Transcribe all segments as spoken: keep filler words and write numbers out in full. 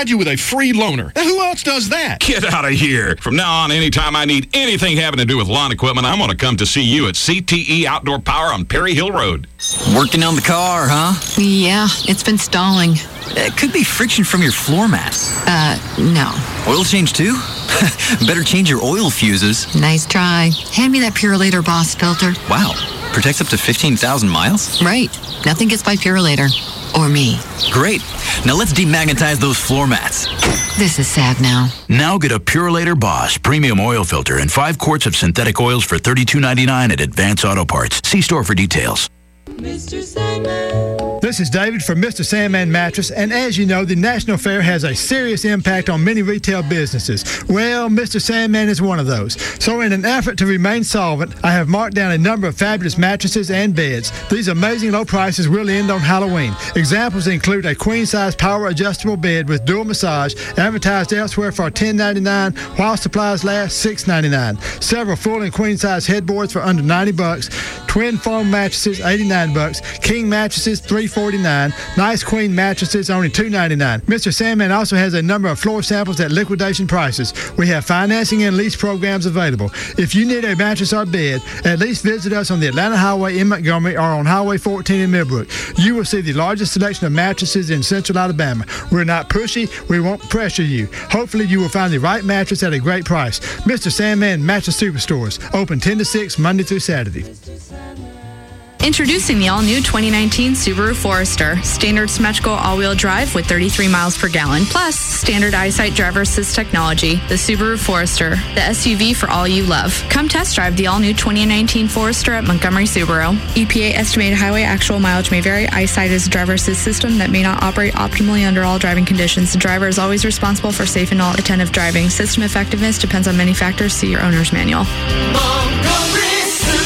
provide you with a free loaner. Now, who else does that? Get out of here. From now on, anytime I need anything having to do with lawn equipment, I'm going to come to see you at C T E Outdoor Power on Perry Hill Road. Working on the car, huh? Yeah, it's been stalling. It could be friction from your floor mats. Uh, no. Oil change too? Better change your oil fuses. Nice try. Hand me that Purolator Boss filter. Wow. Protects up to fifteen thousand miles? Right. Nothing gets by Purolator. Or me. Great. Now let's demagnetize those floor mats. This is sad now. Now get a Purolator Boss premium oil filter and five quarts of synthetic oils for thirty-two ninety-nine at Advance Auto Parts. See store for details. Mister Sandman. This is David from Mister Sandman Mattress, and as you know, the National Fair has a serious impact on many retail businesses. Well, Mister Sandman is one of those. So in an effort to remain solvent, I have marked down a number of fabulous mattresses and beds. These amazing low prices will end on Halloween. Examples include a queen-size power adjustable bed with dual massage, advertised elsewhere for ten ninety-nine, while supplies last six ninety-nine. Several full and queen-size headboards for under ninety bucks. Twin foam mattresses, eighty-nine bucks. King mattresses, three forty-nine. Nice queen mattresses, only two ninety-nine. Mister Sandman also has a number of floor samples at liquidation prices. We have financing and lease programs available. If you need a mattress or bed, at least visit us on the Atlanta Highway in Montgomery or on Highway fourteen in Millbrook. You will see the largest selection of mattresses in Central Alabama. We're not pushy. We won't pressure you. Hopefully you will find the right mattress at a great price. Mister Sandman Mattress Superstores, open ten to six Monday through Saturday. Introducing the all-new twenty nineteen Subaru Forester. Standard symmetrical all-wheel drive with thirty-three miles per gallon. Plus, standard EyeSight driver assist technology. The Subaru Forester, the S U V for all you love. Come test drive the all-new twenty nineteen Forester at Montgomery Subaru. E P A estimated highway actual mileage may vary. EyeSight is a driver assist system that may not operate optimally under all driving conditions. The driver is always responsible for safe and attentive driving. System effectiveness depends on many factors. See your owner's manual. Montgomery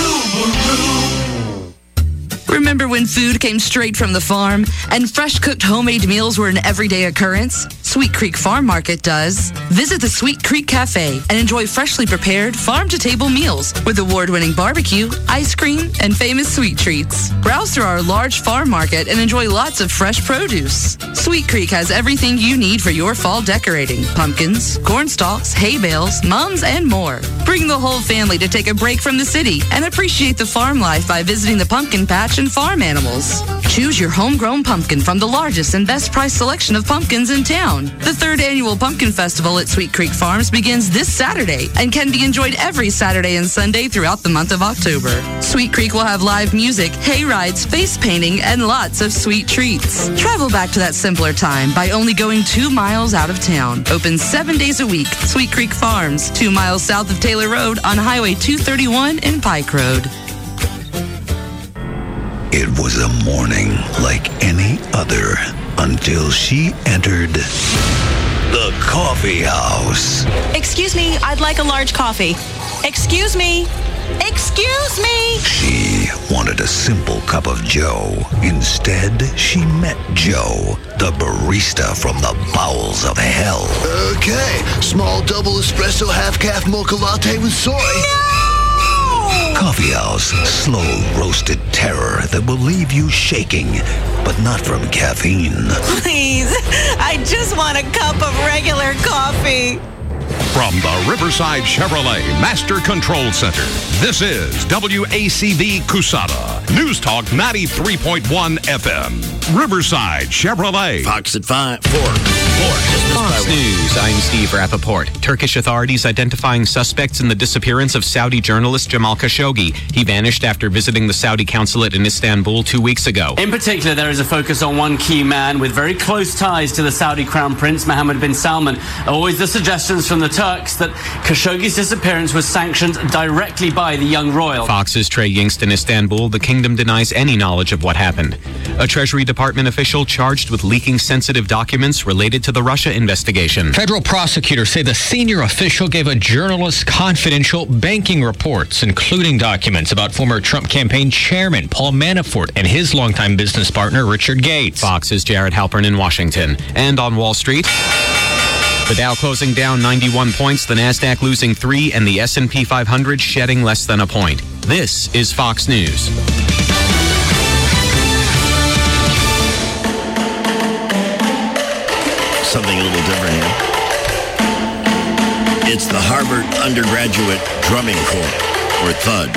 Subaru. Remember when food came straight from the farm and fresh cooked homemade meals were an everyday occurrence? Sweet Creek Farm Market does. Visit the Sweet Creek Cafe and enjoy freshly prepared farm-to-table meals with award-winning barbecue, ice cream, and famous sweet treats. Browse through our large farm market and enjoy lots of fresh produce. Sweet Creek has everything you need for your fall decorating. Pumpkins, corn stalks, hay bales, mums, and more. Bring the whole family to take a break from the city and appreciate the farm life by visiting the pumpkin patch and farm animals. Choose your homegrown pumpkin from the largest and best price selection of pumpkins in town. The third annual Pumpkin Festival at Sweet Creek Farms begins this Saturday and can be enjoyed every Saturday and Sunday throughout the month of October. Sweet Creek will have live music, hay rides, face painting, and lots of sweet treats. Travel back to that simpler time by only going two miles out of town. Open seven days a week. Sweet Creek Farms, two miles south of Taylor Road on Highway two thirty-one in Pike Road. It was a morning like any other until she entered the coffee house. Excuse me, I'd like a large coffee. Excuse me. Excuse me. She wanted a simple cup of Joe. Instead, she met Joe, the barista from the bowels of hell. Okay, small double espresso, half-calf mocha latte with soy. No! Coffee House, slow roasted terror that will leave you shaking, but not from caffeine. Please, I just want a cup of regular coffee. From the Riverside Chevrolet Master Control Center, this is W A C V Cusada, News Talk ninety-three point one F M. Riverside Chevrolet. Fox at five, four, four. Fox News, I'm Steve Rappaport. Turkish authorities identifying suspects in the disappearance of Saudi journalist Jamal Khashoggi. He vanished after visiting the Saudi consulate in Istanbul two weeks ago. In particular, there is a focus on one key man with very close ties to the Saudi Crown Prince, Mohammed bin Salman. Always the suggestions from the Turks that Khashoggi's disappearance was sanctioned directly by the young royal. Fox's Trey Yingst in Istanbul. The kingdom denies any knowledge of what happened. A Treasury Department official charged with leaking sensitive documents related to the Russia investigation. Federal prosecutors say the senior official gave a journalist confidential banking reports, including documents about former Trump campaign chairman Paul Manafort and his longtime business partner Richard Gates. Fox's Jared Halpern in Washington. And on Wall Street, the Dow closing down ninety-one points, the NASDAQ losing three, and the S and P five hundred shedding less than a point. This is Fox News. something a little different here. It's the Harvard Undergraduate Drumming Corps, or THUD.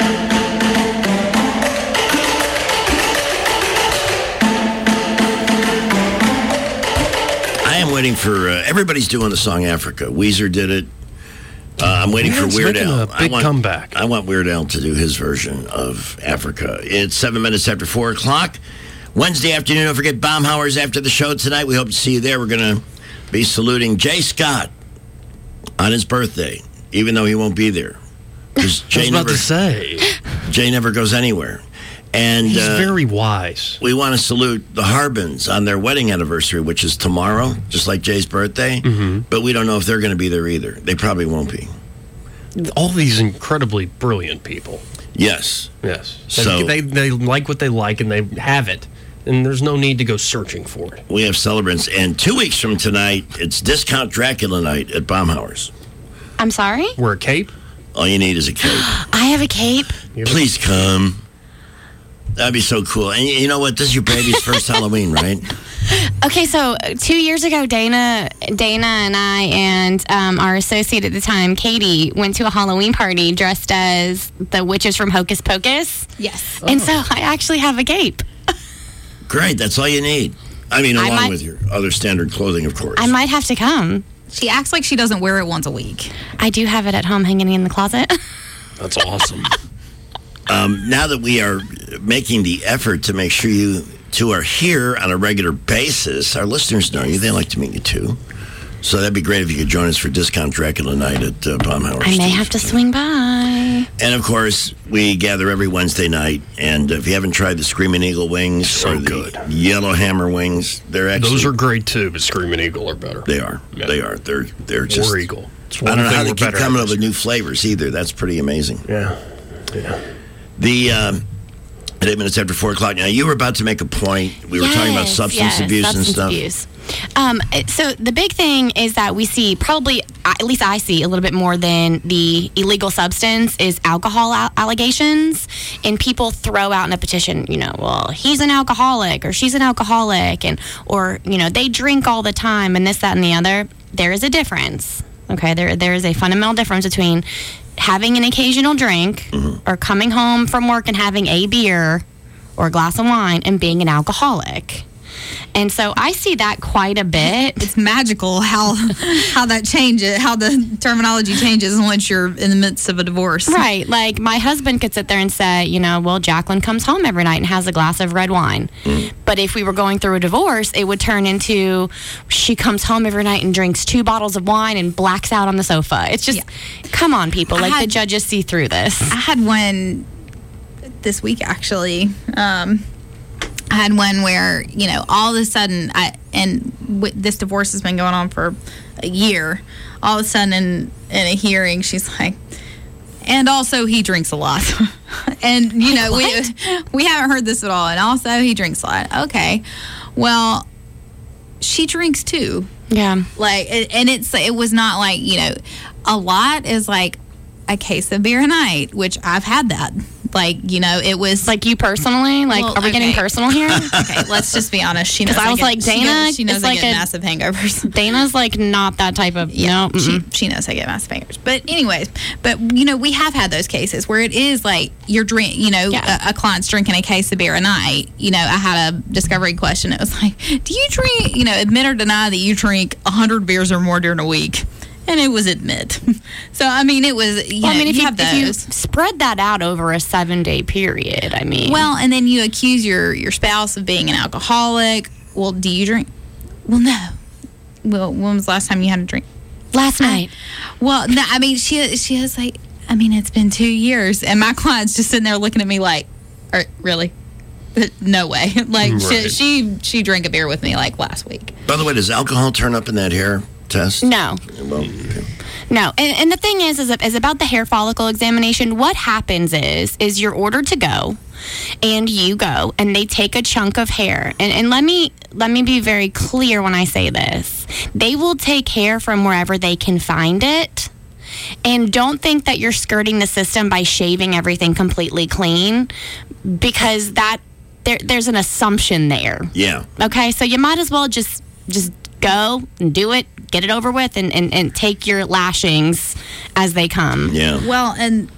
I am waiting for, uh, everybody's doing the song Africa. Weezer did it. Uh, I'm waiting Yeah, for it's Weird making Al. a big I want, comeback. I want Weird Al to do his version of Africa. It's seven minutes after four o'clock. Wednesday afternoon, don't forget Baumhauer's after the show tonight. We hope to see you there. We're going to be saluting Jay Scott on his birthday, even though he won't be there. Because Jay I was about never, to say. Jay never goes anywhere. And He's uh, very wise. we want to salute the Harbins on their wedding anniversary, which is tomorrow, just like Jay's birthday. Mm-hmm. But we don't know if they're going to be there either. They probably won't be. All these incredibly brilliant people. Yes. Yes. So- they, they like what they like, and they have it. And there's no need to go searching for it. We have celebrants. And two weeks from tonight, it's Discount Dracula night at Baumhauer's. I'm sorry? Wear a cape? All you need is a cape. I have a cape. Please come. That'd be so cool. And you know what? This is your baby's first Halloween, right? Okay, so uh, two years ago, Dana, Dana, and I, and um, our associate at the time, Katie, went to a Halloween party dressed as the witches from Hocus Pocus. Yes. And so I actually have a cape. Great. That's all you need. I mean, I along might- with your other standard clothing, of course. I might have to come. She acts like she doesn't wear it once a week. I do have it at home hanging in the closet. That's awesome. Um, now that we are making the effort to make sure you two are here on a regular basis, our listeners know you. They like to meet you, too. So that'd be great if you could join us for Discount Dracula night at uh, Baumhauer's. I may have to swing by. And, of course, we gather every Wednesday night. And if you haven't tried the Screaming Eagle wings So or the good. Yellow Hammer wings, they're actually... Those are great, too, but Screaming Eagle are better. They are. Yeah. They are. They're, they're just... War Eagle. It's I one don't know thing how they we're keep better coming at up with new flavors, either. That's pretty amazing. Yeah. Yeah. The... Um, At eight minutes after four o'clock. Now, you were about to make a point. We were talking about Yes, substance yes, abuse substance and stuff. Abuse. Um, so the big thing is that we see probably, at least I see a little bit more than the illegal substance is alcohol al- allegations. And people throw out in a petition, you know, well, he's an alcoholic or she's an alcoholic, and or, you know, they drink all the time and this, that, and the other. There is a difference. Okay, there there is a fundamental difference between having an occasional drink Mm-hmm. or coming home from work and having a beer or a glass of wine and being an alcoholic. And so I see that quite a bit. It's magical how how that changes, how the terminology changes once you're in the midst of a divorce. Right. Like my husband could sit there and say, you know, well, Jacqueline comes home every night and has a glass of red wine. Mm. But if we were going through a divorce, it would turn into she comes home every night and drinks two bottles of wine and blacks out on the sofa. It's just, come on, people. I Like had- the judges see through this. I had one this week, actually. Um, I had one where, you know, all of a sudden, I and w- this divorce has been going on for a year. All of a sudden, in, in a hearing, she's like, and also he drinks a lot. and, you know, we we haven't heard this at all. And also he drinks a lot. Okay. Well, she drinks too. Yeah. Like, it, and it's, it was not like, you know, a lot is like a case of beer a night, which I've had that. Like, you know, it was like you personally. Like, Well, are we getting okay. personal here? Okay, let's just be honest. She knows. Because I was get- like, she Dana, knows, she knows it's I like get a- massive hangovers. Dana's like not that type of, Yeah, no. she, mm-mm. she knows I get massive hangovers. But anyways, but you know, we have had those cases where it is like you're drink, you know, Yeah. a, a client's drinking a case of beer a night. You know, I had a discovery question. It was like, do you drink? You know, admit or deny that you drink a hundred beers or more during a week? And it was admit. So I mean, it was. You Well, know, I mean, if you you, have if you those. spread that out over a seven day period, I mean. Well, and then you accuse your, your spouse of being an alcoholic. Well, do you drink? Well, no. Well, when was the last time you had a drink? Last night. Well, no, I mean, she she was like, I mean, it's been two years. And my client's just sitting there looking at me like, "Er, really? No way. Like, Right. she, she she drank a beer with me like last week. By the way, does alcohol turn up in that hair test? No. Well, okay. No, and, and the thing is, is, is about the hair follicle examination. What happens is, is you're ordered to go, and you go, and they take a chunk of hair. And, and let me let me be very clear when I say this. They will take hair from wherever they can find it, and don't think that you're skirting the system by shaving everything completely clean, because that there, there's an assumption there. Yeah. Okay, so you might as well just just go and do it, get it over with, and, and, and take your lashings as they come. Yeah. Well, and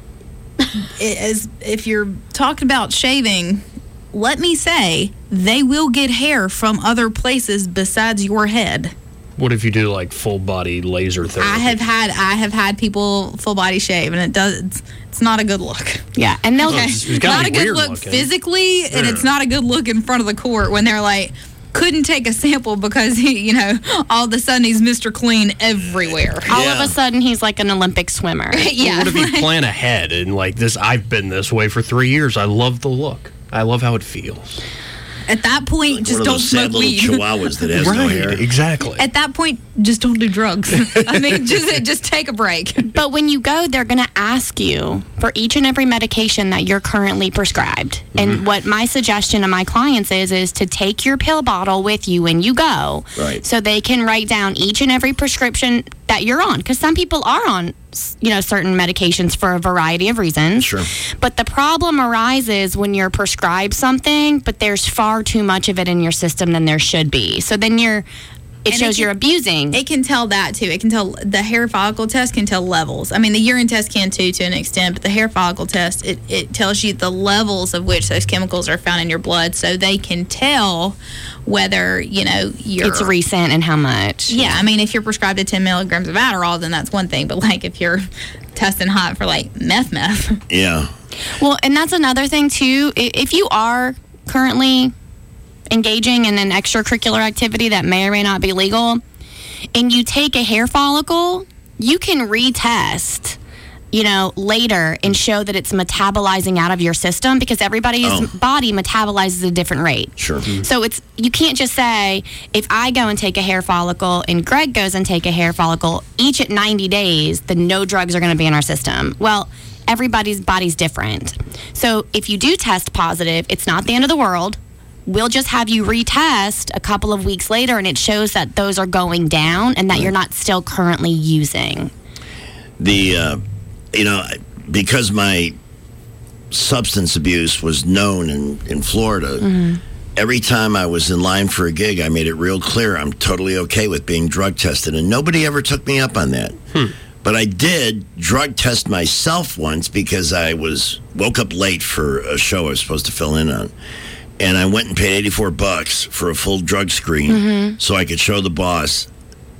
it, as if you're talking about shaving, let me say, they will get hair from other places besides your head. What if you do like full body laser therapy? I have had I have had people full body shave, and it does it's, it's not a good look. Yeah, and they'll okay. It's- it's gotta not be a good weird look looking. physically, and Yeah. it's not a good look in front of the court when they're like couldn't take a sample because he, you know, all of a sudden he's Mister Clean everywhere. All of a sudden, he's like an Olympic swimmer. yeah. What if you plan ahead and like this? I've been this way for three years. I love the look. I love how it feels. At that point, just One of don't those smoke sad little weed. chihuahuas that has no Right, hair. exactly. At that point, just don't do drugs. I mean, just just take a break. But when you go, they're going to ask you for each and every medication that you're currently prescribed. And what my suggestion to my clients is, is to take your pill bottle with you when you go. Right. So they can write down each and every prescription that you're on. Because some people are on, you know, certain medications for a variety of reasons. Sure. But the problem arises when you're prescribed something, but there's far too much of it in your system than there should be. So then you're, it And shows it you're can- abusing. It can tell that too. It can tell the hair follicle test can tell levels. I mean, the urine test can too to an extent, but the hair follicle test it, it tells you the levels of which those chemicals are found in your blood, so they can tell whether you know you're. It's recent and how much. Yeah, I mean, if you're prescribed a ten milligrams of Adderall, then that's one thing. But like if you're testing hot for like meth, meth. Yeah. Well, and that's another thing too. I- If you are currently engaging in an extracurricular activity that may or may not be legal, and you take a hair follicle, you can retest, you know, later and show that it's metabolizing out of your system because everybody's Oh. body metabolizes at a different rate. Sure. So it's you can't just say if I go and take a hair follicle and Greg goes and take a hair follicle each at ninety days, then no drugs are going to be in our system. Well, everybody's body's different. So if you do test positive, it's not the end of the world. We'll just have you retest a couple of weeks later and it shows that those are going down and that you're not still currently using. The, uh, you know, because my substance abuse was known in, in Florida, Mm-hmm. every time I was in line for a gig, I made it real clear I'm totally okay with being drug tested, and nobody ever took me up on that. But I did drug test myself once because I was woke up late for a show I was supposed to fill in on. And I went and paid eighty-four bucks for a full drug screen Mhm. so I could show the boss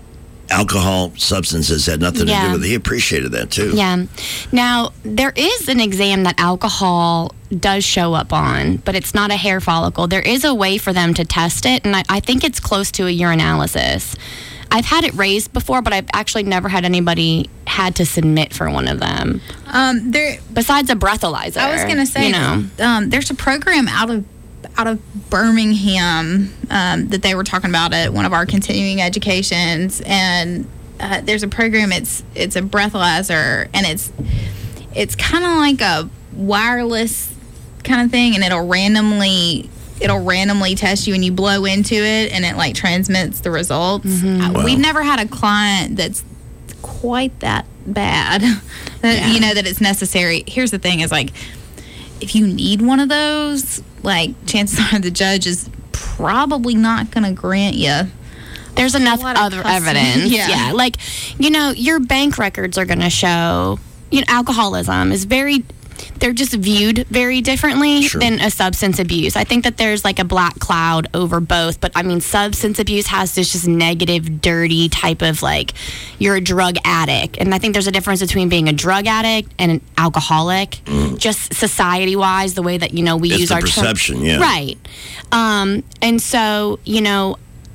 alcohol substances had nothing to Yeah. do with it. He appreciated that too. Yeah. Now, there is an exam that alcohol does show up on, but it's not a hair follicle. There is a way for them to test it, and I, I think it's close to a urinalysis. I've had it raised before, but I've actually never had anybody had to submit for one of them. Um, there. Besides a breathalyzer. I was gonna say, you know. um, there's a program out of out of Birmingham um, that they were talking about at one of our continuing educations, and uh, there's a program. It's it's a breathalyzer, and it's it's kind of like a wireless kind of thing, and it'll randomly it'll randomly test you, and you blow into it, and it like transmits the results. Uh, Wow. We've never had a client that's quite that bad that you know that it's necessary. Here's the thing: is like if you need one of those, like chances are the judge is probably not going to grant you. There's enough lot of other custody. evidence. Yeah. Yeah. Like, you know, your bank records are going to show, you know, alcoholism is very, they're just viewed very differently Sure. than a substance abuse. I think that there's like a black cloud over both, but I mean, substance abuse has this just negative, dirty type of like, you're a drug addict. And I think there's a difference between being a drug addict and an alcoholic, just society wise, the way that, you know, we It's use the our term- perception, yeah. Right. Um, and so, you know,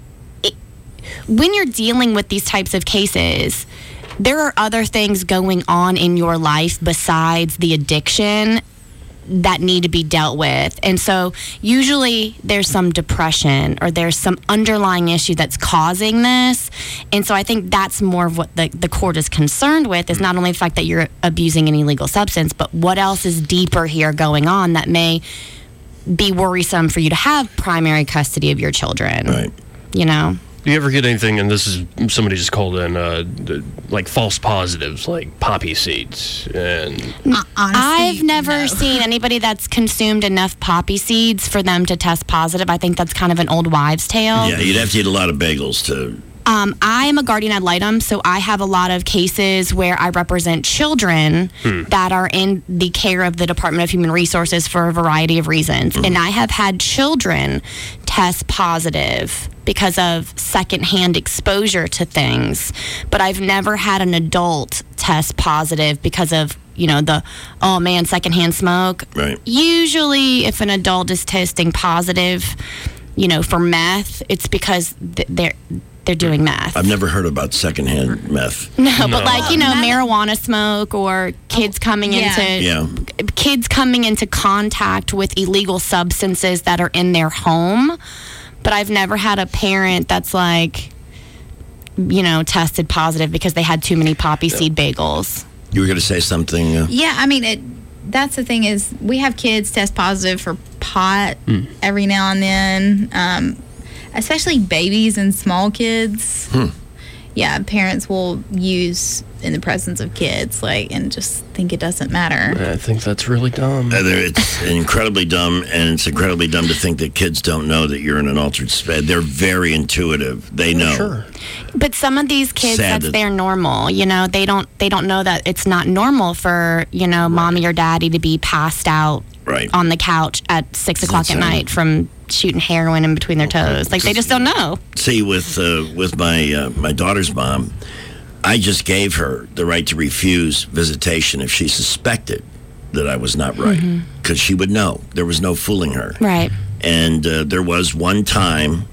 when you're dealing with these types of cases, there are other things going on in your life besides the addiction that need to be dealt with. And so usually there's some depression or there's some underlying issue that's causing this. And so I think that's more of what the, the court is concerned with, is not only the fact that you're abusing an illegal substance, but what else is deeper here going on that may be worrisome for you to have primary custody of your children. Right. You know? Do you ever get anything, and this is, somebody just called in, uh, like false positives, like poppy seeds? And Honestly, I've never no. seen anybody that's consumed enough poppy seeds for them to test positive. I think that's kind of an old wives' tale. Yeah, you'd have to eat a lot of bagels to... Um, I am a guardian ad litem, so I have a lot of cases where I represent children hmm. that are in the care of the Department of Human Resources for a variety of reasons. Mm-hmm. And I have had children test positive because of secondhand exposure to things. But I've never had an adult test positive because of, you know, the, oh man, secondhand smoke. Right. Usually if an adult is testing positive, you know, for meth, it's because th- they're... they're doing meth. I've never heard about secondhand meth. No, no. But like, you know, marijuana smoke or kids coming yeah. into yeah. kids coming into contact with illegal substances that are in their home. But I've never had a parent that's like, you know, tested positive because they had too many poppy seed bagels. You were going to say something? Uh... Yeah, I mean, it, that's the thing is we have kids test positive for pot mm. every now and then. Um, especially babies and small kids. Hmm. Yeah, parents will use in the presence of kids, like, and just think it doesn't matter. I think that's really dumb. Uh, it's incredibly dumb, and it's incredibly dumb to think that kids don't know that you're in an altered state. They're very intuitive. They know. Sure. But some of these kids, Sad that's that- their normal. You know, they don't they don't know that it's not normal for, you know, mommy or daddy to be passed out right. on the couch at six o'clock at night from shooting heroin in between their toes. Like, they just don't know. See, with uh, with my uh, my daughter's mom, I just gave her the right to refuse visitation if she suspected that I was not right, because mm-hmm. she would know. There was no fooling her. Right. And uh, there was one time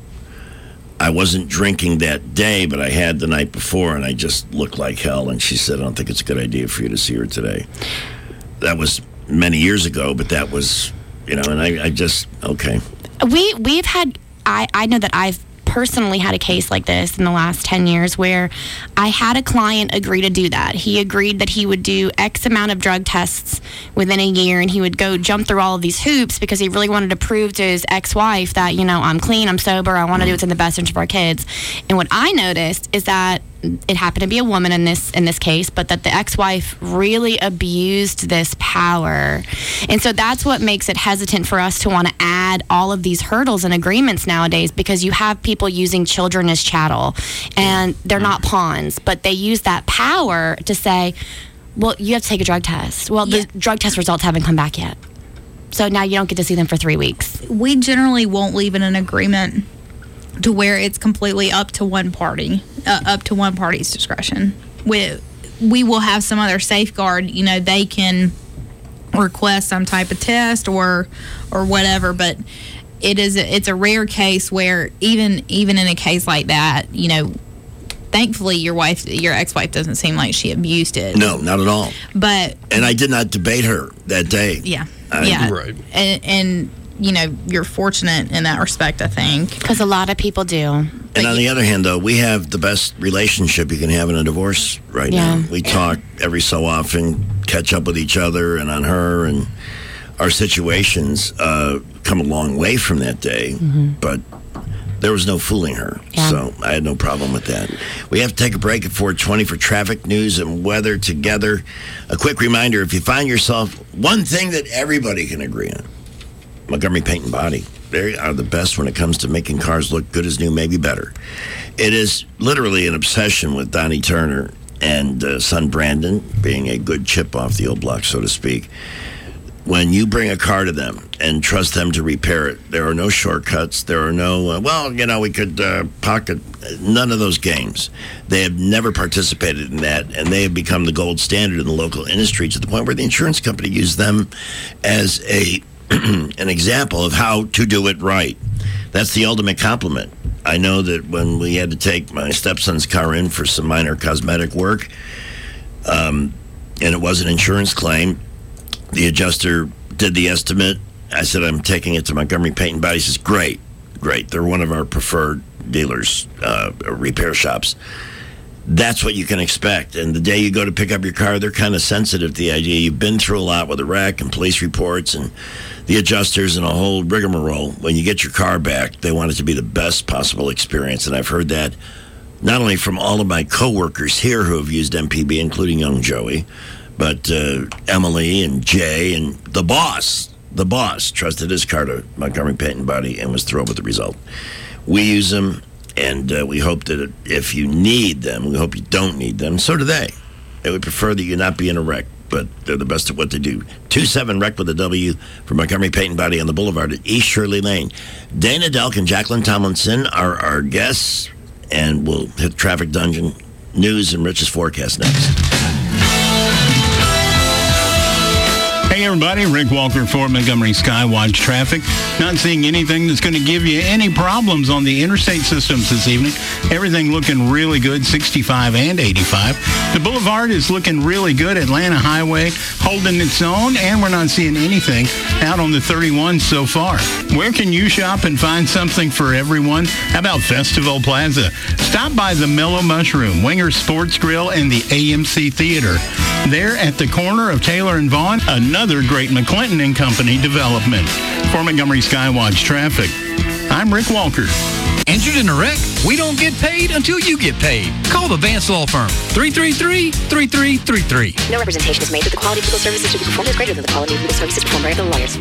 I wasn't drinking that day, but I had the night before, and I just looked like hell. And she said, I don't think it's a good idea for you to see her today. That was many years ago, but that was, you know, and I, I just, okay. We, we've had, I, I know that I've personally had a case like this in the last ten years where I had a client agree to do that. He agreed that he would do X amount of drug tests within a year, and he would go jump through all of these hoops because he really wanted to prove to his ex-wife that, you know, I'm clean, I'm sober, I want to do what's in the best interest of our kids. And what I noticed is that it happened to be a woman in this in this case, but that the ex-wife really abused this power. And so that's what makes it hesitant for us to want to add all of these hurdles and agreements nowadays, because you have people using children as chattel, and they're not pawns, but they use that power to say, well, you have to take a drug test. Well, yeah. the drug test results haven't come back yet, so now you don't get to see them for three weeks. We generally won't leave in an agreement to where it's completely up to one party, uh, up to one party's discretion. We, we will have some other safeguard. You know, they can request some type of test or or whatever, but it is a, it's a rare case where even even in a case like that, you know, thankfully your wife, your ex-wife doesn't seem like she abused it. No, not at all. But and I did not debate her that day. Yeah, I, yeah, right. And, and you know, you're fortunate in that respect, I think, because a lot of people do. And on the other hand, though, we have the best relationship you can have in a divorce right Yeah. now. We talk every so often, catch up with each other and on her, and our situations uh, come a long way from that day. Mm-hmm. But there was no fooling her, Yeah. so I had no problem with that. We have to take a break at four twenty for traffic, news, and weather together. A quick reminder, if you find yourself, one thing that everybody can agree on, Montgomery Paint and Body. They are the best when it comes to making cars look good as new, maybe better. It is literally an obsession with Donnie Turner and uh, son Brandon, being a good chip off the old block, so to speak. When you bring a car to them and trust them to repair it, there are no shortcuts. There are no, uh, well, you know, we could uh, pocket, none of those games. They have never participated in that, and they have become the gold standard in the local industry to the point where the insurance company used them as a an example of how to do it right. That's the ultimate compliment. I know that when we had to take my stepson's car in for some minor cosmetic work, um, and it was an insurance claim, the adjuster did the estimate. I said, I'm taking it to Montgomery Paint and Body. He says, great, great. They're one of our preferred dealers, uh, repair shops. that's what you can expect. And the day you go to pick up your car, they're kind of sensitive to the idea. You've been through a lot with the wreck and police reports and the adjusters and a whole rigmarole. When you get your car back, they want it to be the best possible experience. And I've heard that not only from all of my coworkers here who have used M P B, including young Joey, but uh, Emily and Jay and the boss. The boss trusted his car to Montgomery Paint and Body and was thrilled with the result. We use them, and uh, we hope that if you need them, we hope you don't need them. So do they. They would prefer that you not be in a wreck, but they're the best at what they do. two seven Wreck with a W for Montgomery Paint and Body on the Boulevard at East Shirley Lane. Dana Delk and Jacqueline Tomlinson are our guests, and we'll hit Traffic Dungeon news and Rich's forecast next. Hey everybody, Rick Walker for Montgomery Skywatch Traffic. Not seeing anything that's going to give you any problems on the interstate systems this evening. Everything looking really good, sixty-five and eighty-five. The Boulevard is looking really good. Atlanta Highway holding its own, and we're not seeing anything out on the thirty-one so far. Where can you shop and find something for everyone? How about Festival Plaza? Stop by the Mellow Mushroom, Winger Sports Grill, and the A M C Theater. There at the corner of Taylor and Vaughn, another great McClinton and Company development. For Montgomery Skywatch Traffic, I'm Rick Walker. Injured in a wreck? We don't get paid until you get paid. Call the Vance Law Firm, three three three, three three three three. No representation is made that the quality of legal services to be performed is greater than the quality of legal services performed by other lawyers.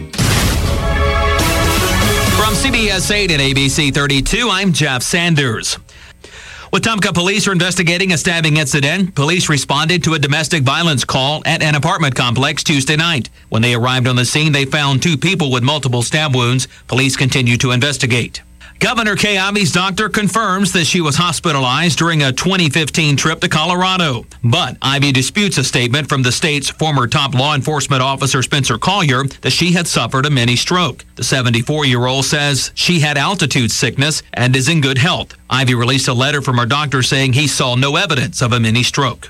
From C B S eight and A B C thirty-two, I'm Jeff Sanders. Wetumpka police are investigating a stabbing incident. Police responded to a domestic violence call at an apartment complex Tuesday night. When they arrived on the scene, they found two people with multiple stab wounds. Police continue to investigate. Governor Kay Ivey's doctor confirms that she was hospitalized during a twenty fifteen trip to Colorado. But Ivey disputes a statement from the state's former top law enforcement officer Spencer Collier that she had suffered a mini stroke. The seventy-four-year-old says she had altitude sickness and is in good health. Ivey released a letter from her doctor saying he saw no evidence of a mini stroke.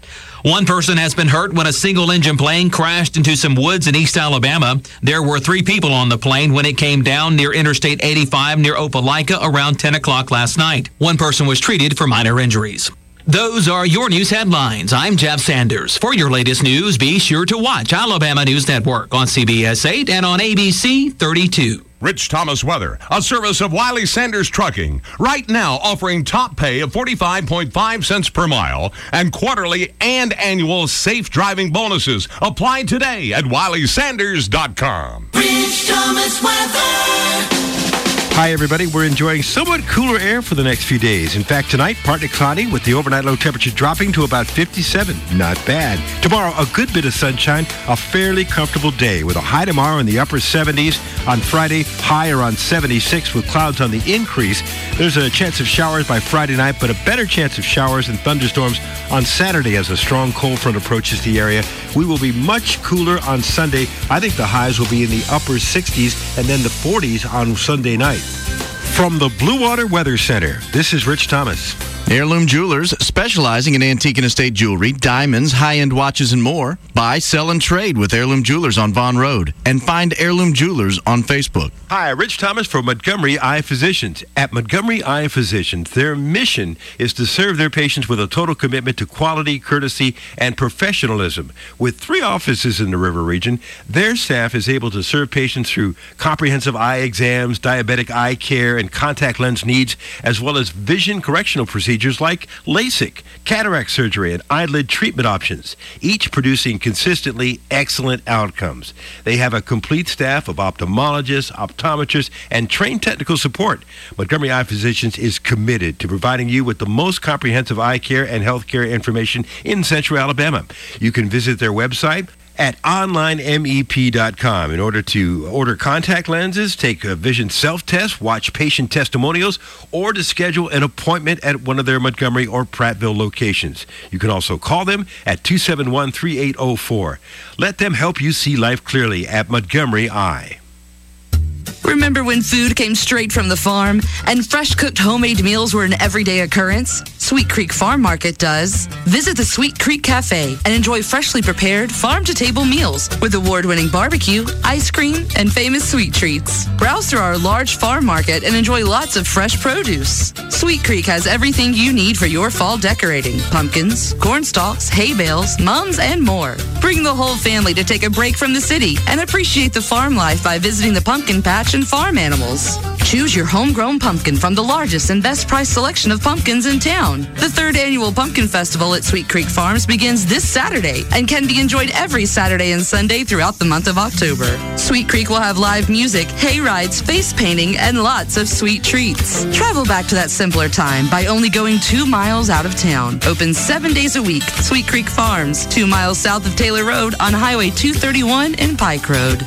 One person has been hurt when a single-engine plane crashed into some woods in East Alabama. There were three people on the plane when it came down near Interstate eighty-five near Opelika around ten o'clock last night. One person was treated for minor injuries. Those are your news headlines. I'm Jeff Sanders. For your latest news, be sure to watch Alabama News Network on C B S eight and on A B C thirty-two. Rich Thomas Weather, a service of Wiley Sanders Trucking. Right now offering top pay of forty-five point five cents per mile and quarterly and annual safe driving bonuses. Apply today at wiley sanders dot com. Rich Thomas Weather. Hi, everybody. We're enjoying somewhat cooler air for the next few days. In fact, tonight, partly cloudy with the overnight low temperature dropping to about fifty-seven. Not bad. Tomorrow, a good bit of sunshine, a fairly comfortable day with a high tomorrow in the upper seventies. On Friday, high around seventy-six with clouds on the increase. There's a chance of showers by Friday night, but a better chance of showers and thunderstorms on Saturday as a strong cold front approaches the area. We will be much cooler on Sunday. I think the highs will be in the upper sixties and then the forties on Sunday night. From the Blue Water Weather Center, this is Rich Thomas. Heirloom Jewelers, specializing in antique and estate jewelry, diamonds, high-end watches, and more. Buy, sell, and trade with Heirloom Jewelers on Vaughn Road. And find Heirloom Jewelers on Facebook. Hi, Rich Thomas for Montgomery Eye Physicians. At Montgomery Eye Physicians, their mission is to serve their patients with a total commitment to quality, courtesy, and professionalism. With three offices in the River region, their staff is able to serve patients through comprehensive eye exams, diabetic eye care, and contact lens needs, as well as vision correctional procedures like LASIK, cataract surgery, and eyelid treatment options, each producing consistently excellent outcomes. They have a complete staff of ophthalmologists, optometrists, and trained technical support. Montgomery Eye Physicians is committed to providing you with the most comprehensive eye care and health care information in Central Alabama. You can visit their website at online M E P dot com in order to order contact lenses, take a vision self-test, watch patient testimonials, or to schedule an appointment at one of their Montgomery or Prattville locations. You can also call them at two seven one, three eight zero four. Let them help you see life clearly at Montgomery Eye. Remember when food came straight from the farm and fresh-cooked homemade meals were an everyday occurrence? Sweet Creek Farm Market does. Visit the Sweet Creek Cafe and enjoy freshly prepared farm-to-table meals with award-winning barbecue, ice cream, and famous sweet treats. Browse through our large farm market and enjoy lots of fresh produce. Sweet Creek has everything you need for your fall decorating. Pumpkins, corn stalks, hay bales, mums, and more. Bring the whole family to take a break from the city and appreciate the farm life by visiting the pumpkin patch and farm animals. Choose your homegrown pumpkin from the largest and best price selection of pumpkins in town. The third annual Pumpkin Festival at Sweet Creek Farms begins this Saturday and can be enjoyed every Saturday and Sunday throughout the month of October. Sweet Creek will have live music, hay rides, face painting, and lots of sweet treats. Travel back to that simpler time by only going two miles out of town. Open seven days a week. Sweet Creek Farms, two miles south of Taylor Road on Highway two thirty-one and Pike Road.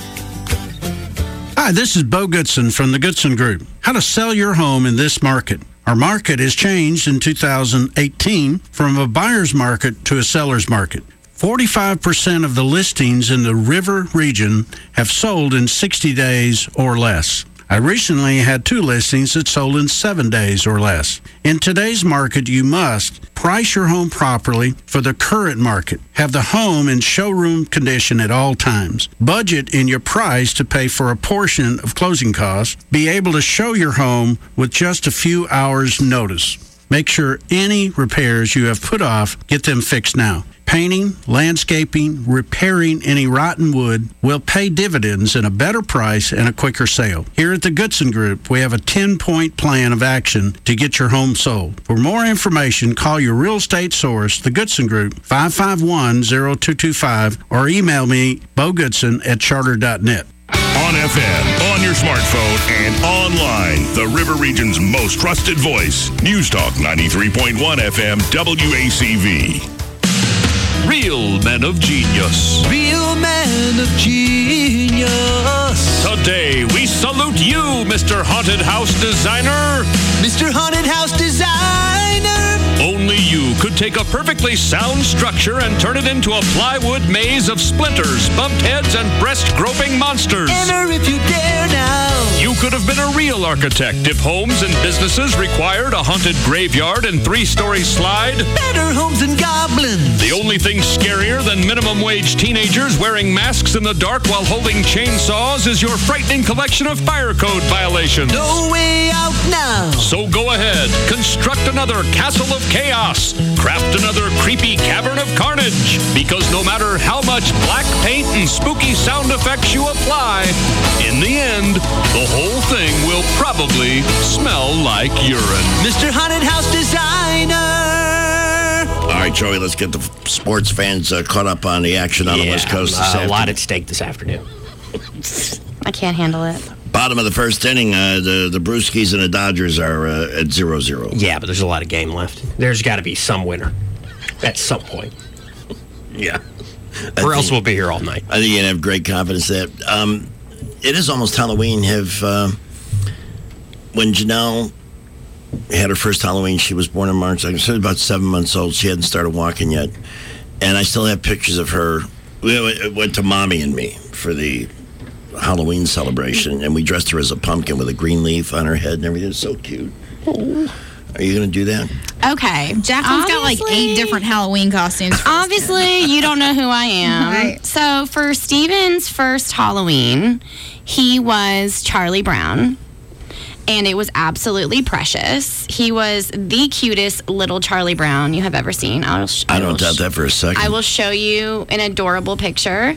Hi, this is Bo Goodson from the Goodson Group. How to sell your home in this market. Our market has changed in two thousand eighteen from a buyer's market to a seller's market. forty-five percent of the listings in the River region have sold in sixty days or less. I recently had two listings that sold in seven days or less. In today's market, you must price your home properly for the current market. Have the home in showroom condition at all times. Budget in your price to pay for a portion of closing costs. Be able to show your home with just a few hours' notice. Make sure any repairs you have put off, get them fixed now. Painting, landscaping, repairing any rotten wood will pay dividends in a better price and a quicker sale. Here at the Goodson Group, we have a ten-point plan of action to get your home sold. For more information, call your real estate source, the Goodson Group, five five one, zero two two five, or email me, bogoodson at charter dot net. On F M, on your smartphone, and online, the River Region's most trusted voice. News Talk ninety-three point one F M W A C V. Real men of genius. Real men of genius. Today, we salute you, Mister Haunted House Designer. Mister Haunted House Designer. Only you could take a perfectly sound structure and turn it into a plywood maze of splinters, bumped heads, and breast-groping monsters. Enter if you dare now. You could have been a real architect if homes and businesses required a haunted graveyard and three-story slide. Better homes and goblins. The only thing scarier than minimum-wage teenagers wearing masks in the dark while holding chainsaws is your frightening collection of fire code violations. No way out now. So go ahead, construct another castle of chaos, craft another creepy cavern of carnage, because no matter how much black paint and spooky sound effects you apply, in the end, the whole thing will probably smell like urine. Mister Haunted House Designer. All right, Joey, let's get the sports fans uh, caught up on the action on yeah, the West Coast this uh, afternoon. A lot at stake this afternoon. I can't handle it. Bottom of the first inning, uh, the, the Brewskis and the Dodgers are uh, at zero zero. Yeah, but there's a lot of game left. There's got to be some winner at some point. Yeah. Or think, else we'll be here all night. I think you can have great confidence that um, it is almost Halloween. Have uh, when Janelle had her first Halloween, she was born in March. Like I said, about seven months old. She hadn't started walking yet. And I still have pictures of her. We went to Mommy and Me for the Halloween celebration, and we dressed her as a pumpkin with a green leaf on her head and everything. It's so cute. Are you going to do that? Okay. Jacqueline's got like eight different Halloween costumes. Obviously, you don't know who I am. Right. So for Steven's first Halloween, he was Charlie Brown. And it was absolutely precious. He was the cutest little Charlie Brown you have ever seen. I'll sh- I don't doubt that for a second. I will show you an adorable picture.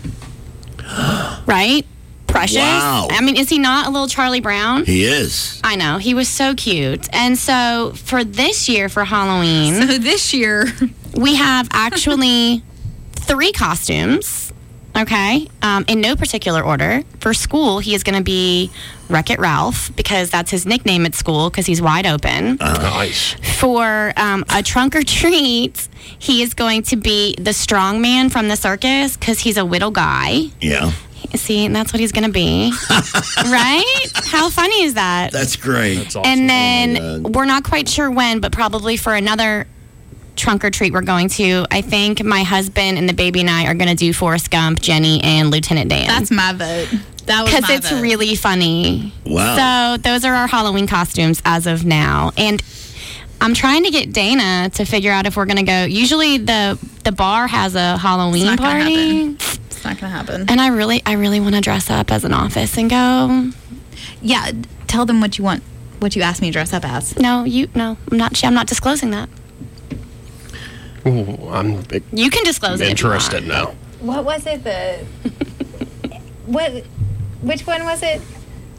Right? Precious. Wow. I mean, is he not a little Charlie Brown? He is. I know. He was so cute. And so for this year, for Halloween. So this year. We have actually three costumes. Okay. Um, in no particular order. For school, he is going to be Wreck-It Ralph because that's his nickname at school because he's wide open. Uh, nice. For um, a trunk or treat, he is going to be the strong man from the circus because he's a little guy. Yeah. See, that's what he's going to be. Right? How funny is that? That's great. That's awesome. And then Oh, we're not quite sure when, but probably for another trunk or treat we're going to. I think my husband and the baby and I are going to do Forrest Gump, Jenny, and Lieutenant Dan. That's my vote. That was Because my it's vote. really funny. Wow. So those are our Halloween costumes as of now. And I'm trying to get Dana to figure out if we're going to go. Usually the the bar has a Halloween It's not gonna party. happen. It's not going to happen. And I really, I really want to dress up as an office and go. Yeah, tell them what you want, what you asked me to dress up as. No, you, no, I'm not. I'm not disclosing that. Ooh, I'm You can disclose it if you want. interested now. What was it? The what? Which one was it?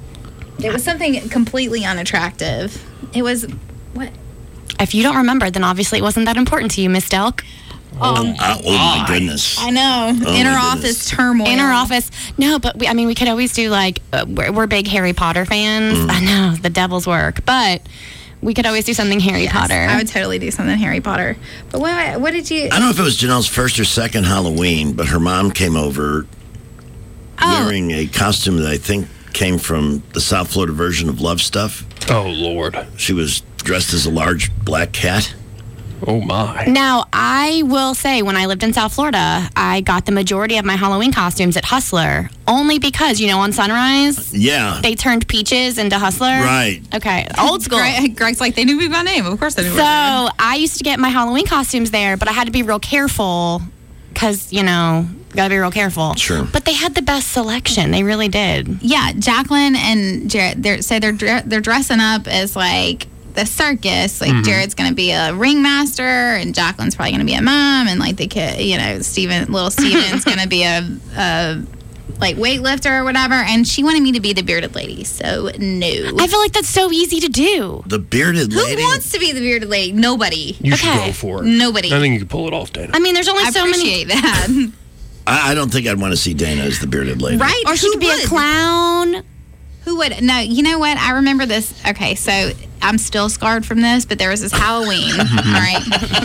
It was something completely unattractive. It was what? If you don't remember, then obviously it wasn't that important to you, Miss Delk. Oh, oh, oh my goodness. I know. Oh, Inner my office goodness. turmoil. Inner office. No, but we, I mean, we could always do like, uh, we're, we're big Harry Potter fans. Mm. I know, the devil's work. But we could always do something Harry Yes, Potter. I would totally do something Harry Potter. But what? What did you? I don't know if it was Janelle's first or second Halloween, but her mom came over Oh. wearing a costume that I think came from the South Florida version of Love Stuff. Oh, Lord. She was dressed as a large black cat. Oh, my. Now, I will say, when I lived in South Florida, I got the majority of my Halloween costumes at Hustler, only because, you know, on Sunrise, Yeah. they turned Peaches into Hustler. Right. Okay, old school. Greg, Greg's like, they knew me by name. Of course they knew So me by name. I used to get my Halloween costumes there, but I had to be real careful because, you know, gotta be real careful. Sure. But they had the best selection. They really did. Yeah, Jacqueline and Jared, they're, so they're dre- they're dressing up as like the circus. Like Mm-hmm. Jared's going to be a ringmaster, and Jacqueline's probably going to be a mom, and like the kid, you know, Steven, little Steven's going to be a, a like weightlifter or whatever. And she wanted me to be the bearded lady, so no. I feel like that's so easy to do. The bearded Who lady? wants to be the bearded lady? Nobody. You should Okay. go for it. Nobody. I think you can pull it off, Dana. I mean, there's only I so many. appreciate that. I, I don't think I'd want to see Dana as the bearded lady. Right? Or she Who could be would? a clown. Who would? No, you know what? I remember this. Okay, so I'm still scarred from this, but there was this Halloween, right?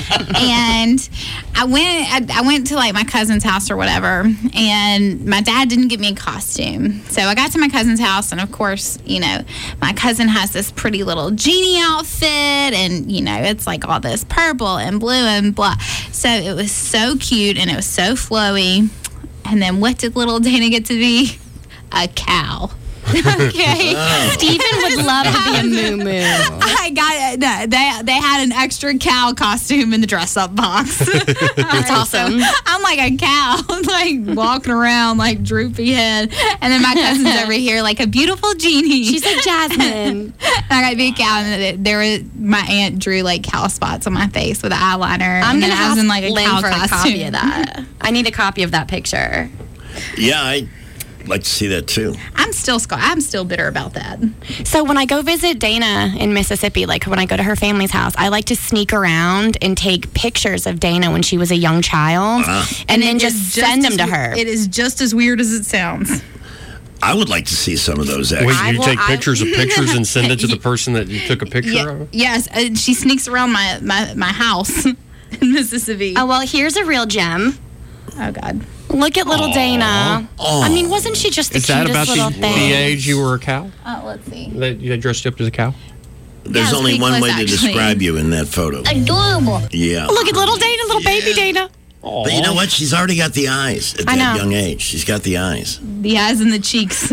And I went, I, I went to like my cousin's house or whatever, and my dad didn't give me a costume. So I got to my cousin's house, and of course, you know, my cousin has this pretty little genie outfit, and you know, it's like all this purple and blue and blah. So it was so cute, and it was so flowy. And then what did little Dana get to be? A cow. Okay. Oh. Stephen would love to be a moo moo. I got no, they they had an extra cow costume in the dress up box. That's awesome. So I'm like a cow, like walking around like droopy head, and then my cousin's over here like a beautiful genie. She's like Jasmine. And I got to be a cow, and there was my aunt drew like cow spots on my face with an eyeliner. I'm and gonna then I have was in like a Lynn cow for a costume. copy of that. I need a copy of that picture. Yeah, I'd like to see that too. I'm still scar- I'm still bitter about that. So when I go visit Dana in Mississippi, like when I go to her family's house, I like to sneak around and take pictures of Dana when she was a young child, Uh-huh. and, it then is just send them as to we- her. It is just as weird as it sounds. I would like to see some of those actually. Wait, I you will- take I- pictures of pictures and send it to the person that you took a picture Yeah, of? yes, uh, she sneaks around my, my, my house in Mississippi. Oh, well, here's a real gem. Oh, God. Look at little Dana. I mean, wasn't she just the Is that cutest about little the, thing? the age you were a cow? Oh, let's see. That you dressed up as a cow? There's it's only pretty one close, way to actually. describe you in that photo. Adorable. Yeah. Look at little Dana, little baby Dana. But you know what? She's already got the eyes at I that know. young age. She's got the eyes. The eyes and the cheeks.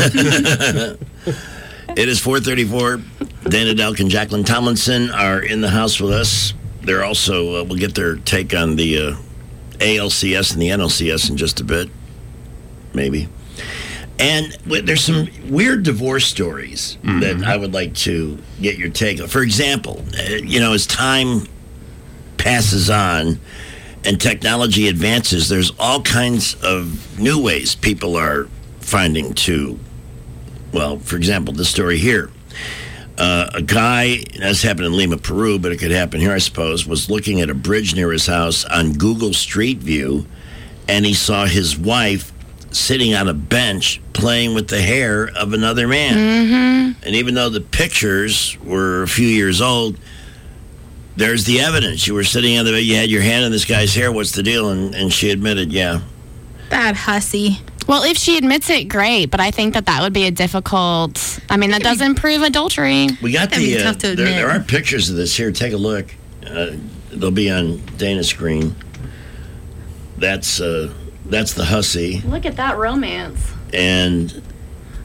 It is four thirty-four. Dana Delk and Jacqueline Tomlinson are in the house with us. They're also, uh, we'll get their take on the uh, A L C S and the N L C S in just a bit. Maybe. And w- there's some weird divorce stories that I would like to get your take on. For example, uh, you know, as time passes on and technology advances, there's all kinds of new ways people are finding to, well, for example, this story here. Uh, a guy, this happened in Lima, Peru, but it could happen here, I suppose, was looking at a bridge near his house on Google Street View, and he saw his wife sitting on a bench playing with the hair of another man. Mm-hmm. And even though the pictures were a few years old, there's the evidence. You were sitting on the bed, you had your hand in this guy's hair, what's the deal? And, and she admitted, yeah. Bad hussy. Well, if she admits it, great. But I think that that would be a difficult. I mean, that doesn't prove adultery. We got That'd be the, uh, tough to there, admit. there are pictures of this here. Take a look. Uh, they'll be on Dana's screen. That's, uh, that's the hussy. Look at that romance. And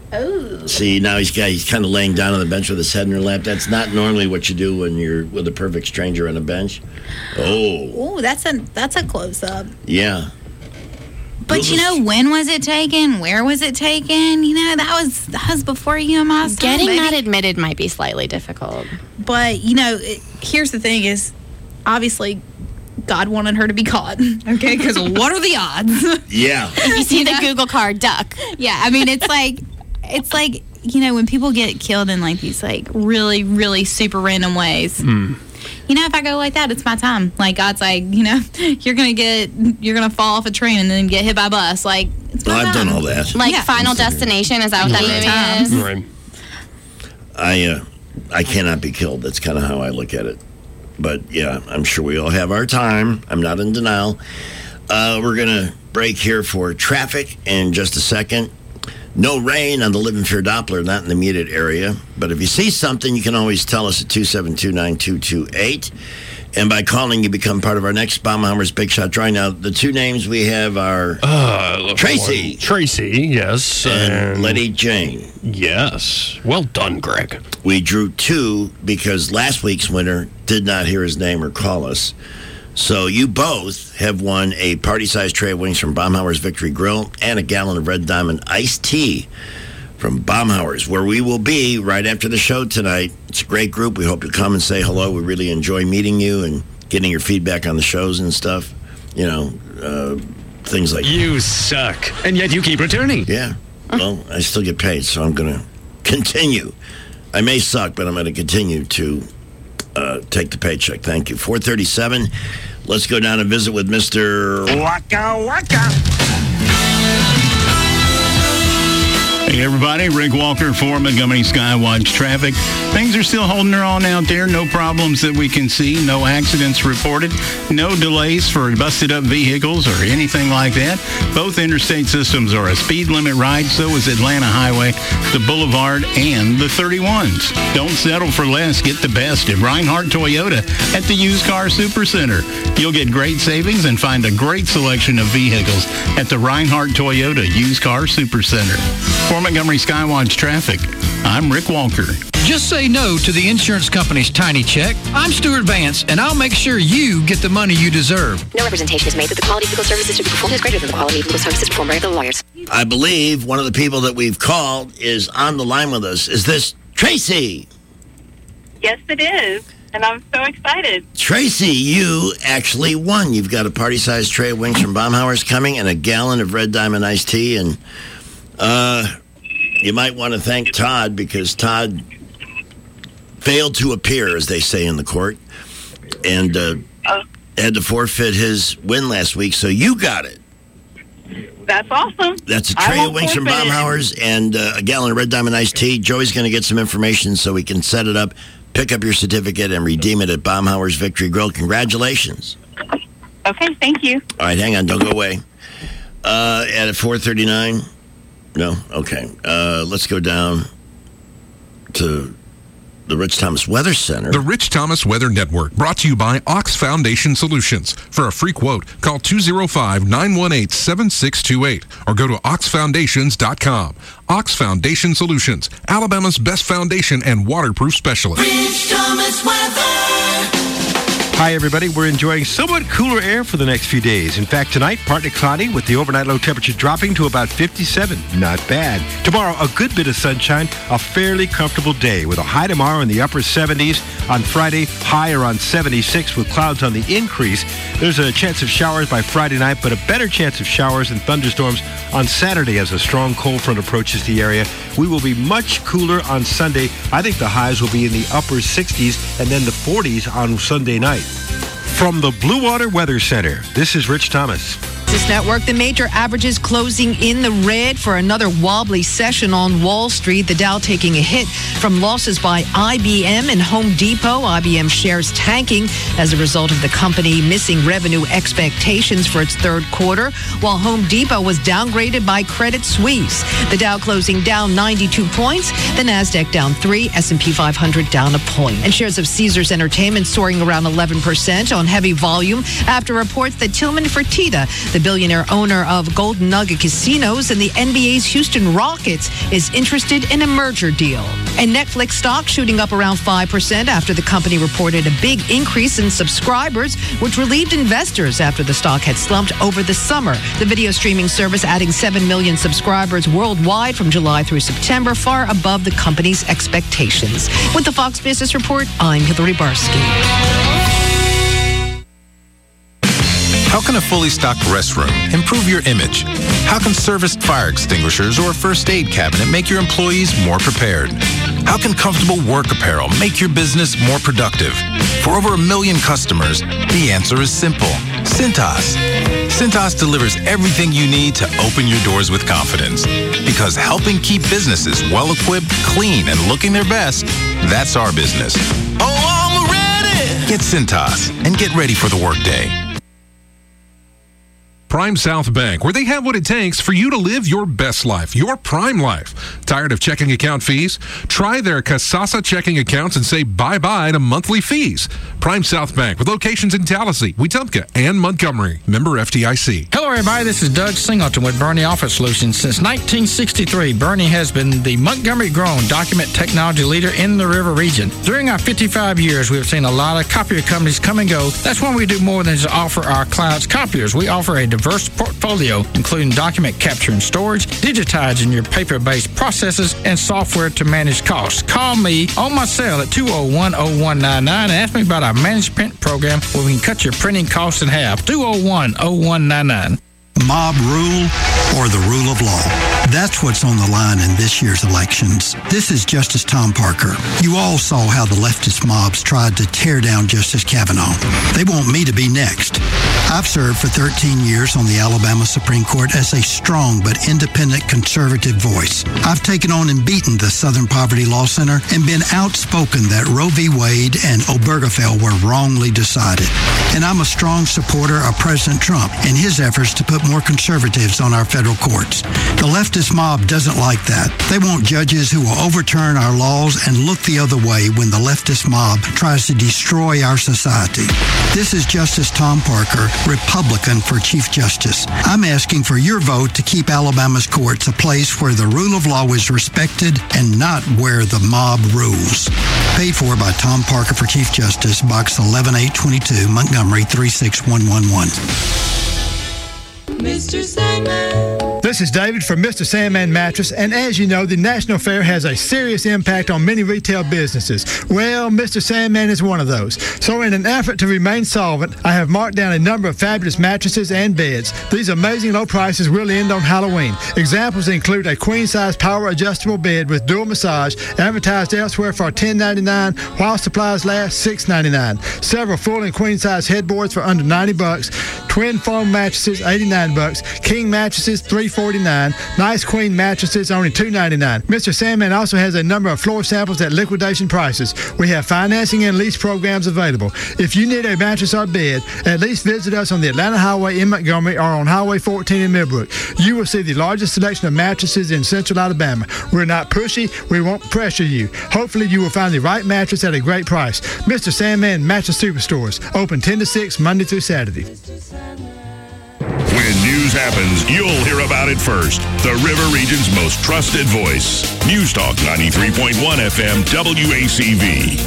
Oh. See, now he's got, he's kind of laying down on the bench with his head in her lap. That's not normally what you do when you're with a perfect stranger on a bench. Oh. Ooh, that's a that's a close up. Yeah. But you know, when was it taken? Where was it taken? You know, that was that was before you and my son. Getting baby. that admitted might be slightly difficult. But you know, it, here's the thing: is obviously God wanted her to be caught. Okay, because what are the odds? Yeah. If you see the Google card, duck. Yeah, I mean, it's like it's like you know when people get killed in like these like really really super random ways. Mm. You know, if I go like that, it's my time. Like God's like, you know, you're gonna get, you're gonna fall off a train and then get hit by a bus. Like, it's my Well, I've time. done all that. Like Yeah. Final Destination, is that what that movie is? Right. I uh, I cannot be killed. That's kind of how I look at it. But yeah, I'm sure we all have our time. I'm not in denial. Uh, we're gonna break here for traffic in just a second. No rain on the Live and Fear Doppler, not in the immediate area. But if you see something, you can always tell us at two seven two, nine two two eight. And by calling, you become part of our next Baumhammers Big Shot drawing. Now, the two names we have are Uh, Tracy. Tracy, yes. And Letty Jane. Yes. Well done, Greg. We drew two because last week's winner did not hear his name or call us. So you both have won a party-sized tray of wings from Baumhauer's Victory Grill and a gallon of Red Diamond iced tea from Baumhauer's, where we will be right after the show tonight. It's a great group. We hope you'll come and say hello. We really enjoy meeting you and getting your feedback on the shows and stuff. You know, uh, things like You suck, and yet you keep returning. Yeah. Well, I still get paid, so I'm going to continue. I may suck, but I'm going to continue to uh, take the paycheck. Thank you. four thirty-seven. Let's go down and visit with Mister Waka Waka. Hey, everybody. Rick Walker for Montgomery Skywatch Traffic. Things are still holding their own out there. No problems that we can see. No accidents reported. No delays for busted up vehicles or anything like that. Both interstate systems are a speed limit ride. So is Atlanta Highway, the Boulevard, and the thirty-ones. Don't settle for less. Get the best at Reinhardt Toyota at the Used Car Super Center. You'll get great savings and find a great selection of vehicles at the Reinhardt Toyota Used Car Super Center. For Montgomery Skywatch Traffic, I'm Rick Walker. Just say no to the insurance company's tiny check. I'm Stuart Vance, and I'll make sure you get the money you deserve. No representation is made that the quality of legal services to be performed is greater than the quality of legal services performed by other lawyers. I believe one of the people that we've called is on the line with us. Is this Tracy? Yes, it is. And I'm so excited. Tracy, you actually won. You've got a party-sized tray of wings from Baumhauer's coming and a gallon of Red Diamond iced tea. And uh, you might want to thank Todd because Todd failed to appear, as they say in the court, and uh, uh, had to forfeit his win last week. So you got it. That's awesome. That's a I tray won't of wings from forfeit it. Baumhauer's and uh, a gallon of Red Diamond iced tea. Joey's going to get some information so we can set it up, pick up your certificate, and redeem it at Baumhauer's Victory Grill. Congratulations. Okay, thank you. All right, hang on. Don't go away. Uh, at four thirty-nine? No? Okay. Uh, let's go down to the Rich Thomas Weather Center. The Rich Thomas Weather Network, brought to you by Ox Foundation Solutions. For a free quote, call two oh five, nine one eight, seven six two eight or go to ox foundations dot com. Ox Foundation Solutions, Alabama's best foundation and waterproof specialist. Rich Thomas Weather. Hi, everybody. We're enjoying somewhat cooler air for the next few days. In fact, tonight, partly cloudy with the overnight low temperature dropping to about fifty-seven. Not bad. Tomorrow, a good bit of sunshine, a fairly comfortable day with a high tomorrow in the upper seventies. On Friday, high around seventy-six with clouds on the increase. There's a chance of showers by Friday night, but a better chance of showers and thunderstorms on Saturday as a strong cold front approaches the area. We will be much cooler on Sunday. I think the highs will be in the upper sixties and then the forties on Sunday night. From the Blue Water Weather Center, this is Rich Thomas. This network, the major averages closing in the red for another wobbly session on Wall Street. The Dow taking a hit from losses by I B M and Home Depot. I B M shares tanking as a result of the company missing revenue expectations for its third quarter, while Home Depot was downgraded by Credit Suisse. The Dow closing down ninety-two points, the Nasdaq down three, S and P five hundred down a point. And shares of Caesars Entertainment soaring around eleven percent on heavy volume after reports that Tillman Fertitta, the The billionaire owner of Golden Nugget Casinos and the N B A's Houston Rockets is interested in a merger deal. And Netflix stock shooting up around five percent after the company reported a big increase in subscribers, which relieved investors after the stock had slumped over the summer. The video streaming service adding seven million subscribers worldwide from July through September, far above the company's expectations. With the Fox Business Report, I'm Hillary Barsky. How can a fully stocked restroom improve your image? How can serviced fire extinguishers or a first aid cabinet make your employees more prepared? How can comfortable work apparel make your business more productive? For over a million customers, the answer is simple. Cintas. Cintas delivers everything you need to open your doors with confidence. Because helping keep businesses well-equipped, clean, and looking their best, that's our business. Oh, I'm ready! Get Cintas and get ready for the workday. Prime South Bank, where they have what it takes for you to live your best life, your prime life. Tired of checking account fees? Try their Kasasa checking accounts and say bye-bye to monthly fees. Prime South Bank, with locations in Tallahassee, Wetumpka, and Montgomery. Member F D I C. Hello, everybody. This is Doug Singleton with Bernie Office Solutions. Since nineteen sixty-three, Bernie has been the Montgomery-grown document technology leader in the River region. During our fifty-five years, we have seen a lot of copier companies come and go. That's when we do more than just offer our clients copiers. We offer a diverse portfolio, including document capture and storage, digitizing your paper-based processes, and software to manage costs. Call me on my cell at two oh one oh one nine nine and ask me about our managed print program where we can cut your printing costs in half. two oh one oh one nine nine. Mob rule or the rule of law? That's what's on the line in this year's elections. This is Justice Tom Parker. You all saw how the leftist mobs tried to tear down Justice Kavanaugh. They want me to be next. I've served for thirteen years on the Alabama Supreme Court as a strong but independent conservative voice. I've taken on and beaten the Southern Poverty Law Center and been outspoken that Roe v. Wade and Obergefell were wrongly decided. And I'm a strong supporter of President Trump and his efforts to put more conservatives on our federal courts. The leftist mob doesn't like that. They want judges who will overturn our laws and look the other way when the leftist mob tries to destroy our society. This is Justice Tom Parker, Republican for Chief Justice. I'm asking for your vote to keep Alabama's courts a place where the rule of law is respected and not where the mob rules. Paid for by Tom Parker for Chief Justice, Box eleven eight twenty-two, Montgomery three six one one one. Mister Sandman. This is David from Mister Sandman Mattress, and as you know, the National Fair has a serious impact on many retail businesses. Well, Mister Sandman is one of those. So in an effort to remain solvent, I have marked down a number of fabulous mattresses and beds. These amazing low prices will end on Halloween. Examples include a queen-size power adjustable bed with dual massage, advertised elsewhere for ten ninety-nine, while supplies last six ninety-nine. Several full and queen-size headboards for under ninety bucks. Twin foam mattresses, eighty-nine bucks. King mattresses, three forty-nine. Nice queen mattresses, only two ninety-nine. Mister Sandman also has a number of floor samples at liquidation prices. We have financing and lease programs available. If you need a mattress or bed, at least visit us on the Atlanta Highway in Montgomery or on Highway fourteen in Millbrook. You will see the largest selection of mattresses in Central Alabama. We're not pushy. We won't pressure you. Hopefully you will find the right mattress at a great price. Mister Sandman Mattress Superstores, open ten to six Monday through Saturday. When news happens, you'll hear about it first. The River Region's most trusted voice. News Talk ninety-three point one F M W A C V.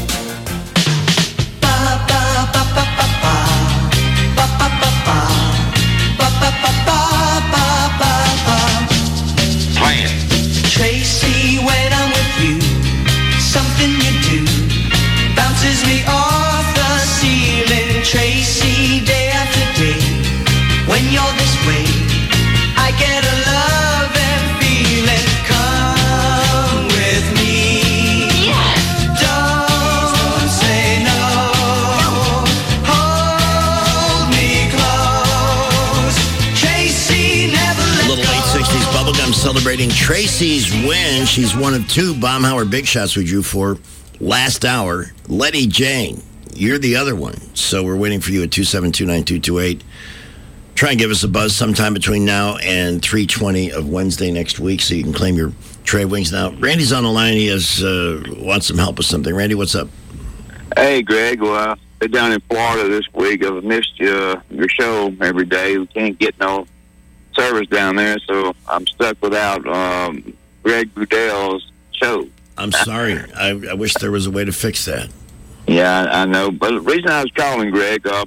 Plan. Tracy, when I'm with you, something you do bounces me off the ceiling. Tracy, day after day. When you're this way, I get a love and feeling. Come with me. Yes. Don't say no. Hold me close. Tracy never let go. Little late sixties bubblegum celebrating Tracy's win. She's one of two Baumhauer big shots we drew for last hour. Letty Jane, you're the other one. So we're waiting for you at two seven two nine two two eight. Try and give us a buzz sometime between now and three twenty of Wednesday next week so you can claim your trade wings. Now, Randy's on the line. He has uh, wants some help with something. Randy, what's up? Hey, Greg. Well, been down in Florida this week. I've missed uh, your show every day. We can't get no service down there, so I'm stuck without um, Greg Goodell's show. I'm sorry. I, I wish there was a way to fix that. Yeah, I, I know. But the reason I was calling, Greg, uh,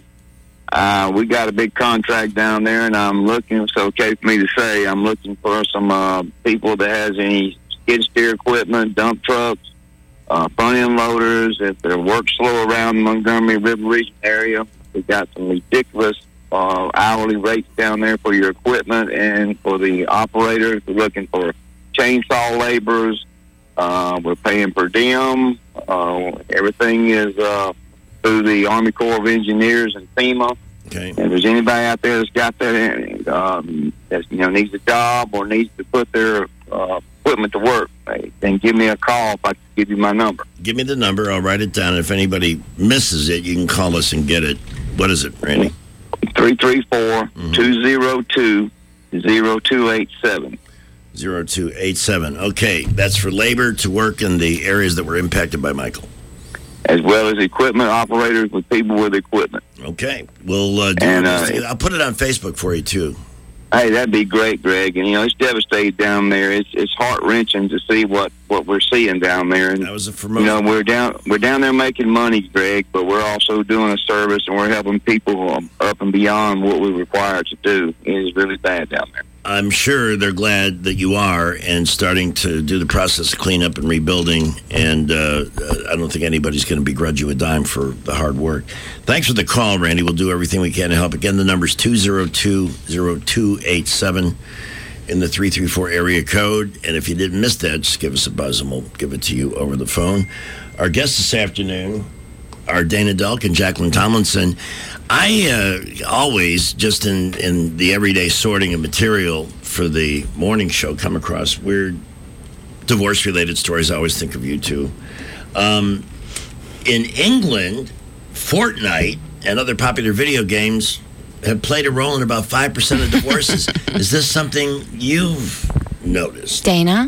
uh, we got a big contract down there, and I'm looking, it's okay for me to say, I'm looking for some uh, people that has any skid steer equipment, dump trucks, uh, front end loaders, if they work slow around the Montgomery River Region area. We've got some ridiculous uh, hourly rates down there for your equipment and for the operators. We're looking for chainsaw laborers. Uh, we're paying per diem. Uh, everything is uh, through the Army Corps of Engineers and FEMA. Okay. And if there's anybody out there that's got that, um, that you know needs a job or needs to put their uh, equipment to work, then give me a call if I can give you my number. Give me the number. I'll write it down. If anybody misses it, you can call us and get it. What is it, Randy? three three four, two oh two, oh two eight seven. zero two eight seven. Okay, that's for labor to work in the areas that were impacted by Michael. As well as equipment operators with people with equipment. Okay, we'll uh, do And, this. uh, I'll put it on Facebook for you, too. Hey, that'd be great, Greg. And, you know, it's devastated down there. It's it's heart-wrenching to see what, what we're seeing down there. And, that was a you know, we're down, we're down there making money, Greg, but we're also doing a service, and we're helping people um, up and beyond what we're required to do. It is really bad down there. I'm sure they're glad that you are and starting to do the process of cleanup and rebuilding. And uh, I don't think anybody's going to begrudge you a dime for the hard work. Thanks for the call, Randy. We'll do everything we can to help. Again, the number's two oh two, oh two eight seven in the three three four area code. And if you didn't miss that, just give us a buzz and we'll give it to you over the phone. Our guests this afternoon are Dana Delk and Jacqueline Tomlinson. I uh, always, just in, in the everyday sorting of material for the morning show, come across weird divorce-related stories. I always think of you two. Um, in England, Fortnite and other popular video games have played a role in about five percent of divorces. Is this something you've noticed? Dana?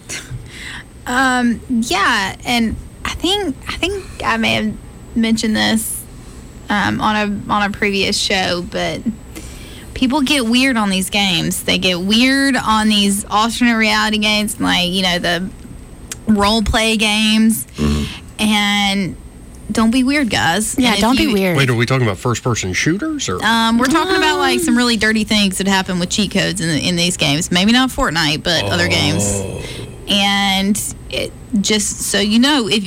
Um, yeah, and I think I think I may have mentioned this um, on a on a previous show, but people get weird on these games. They get weird on these alternate reality games, like, you know, the role play games. Mm-hmm. And don't be weird, guys. Yeah, And if don't be you- weird. Wait, are we talking about first-person shooters? or? Um, we're talking about like some really dirty things that happen with cheat codes in the, in these games. Maybe not Fortnite, but other games. And it, just so you know, if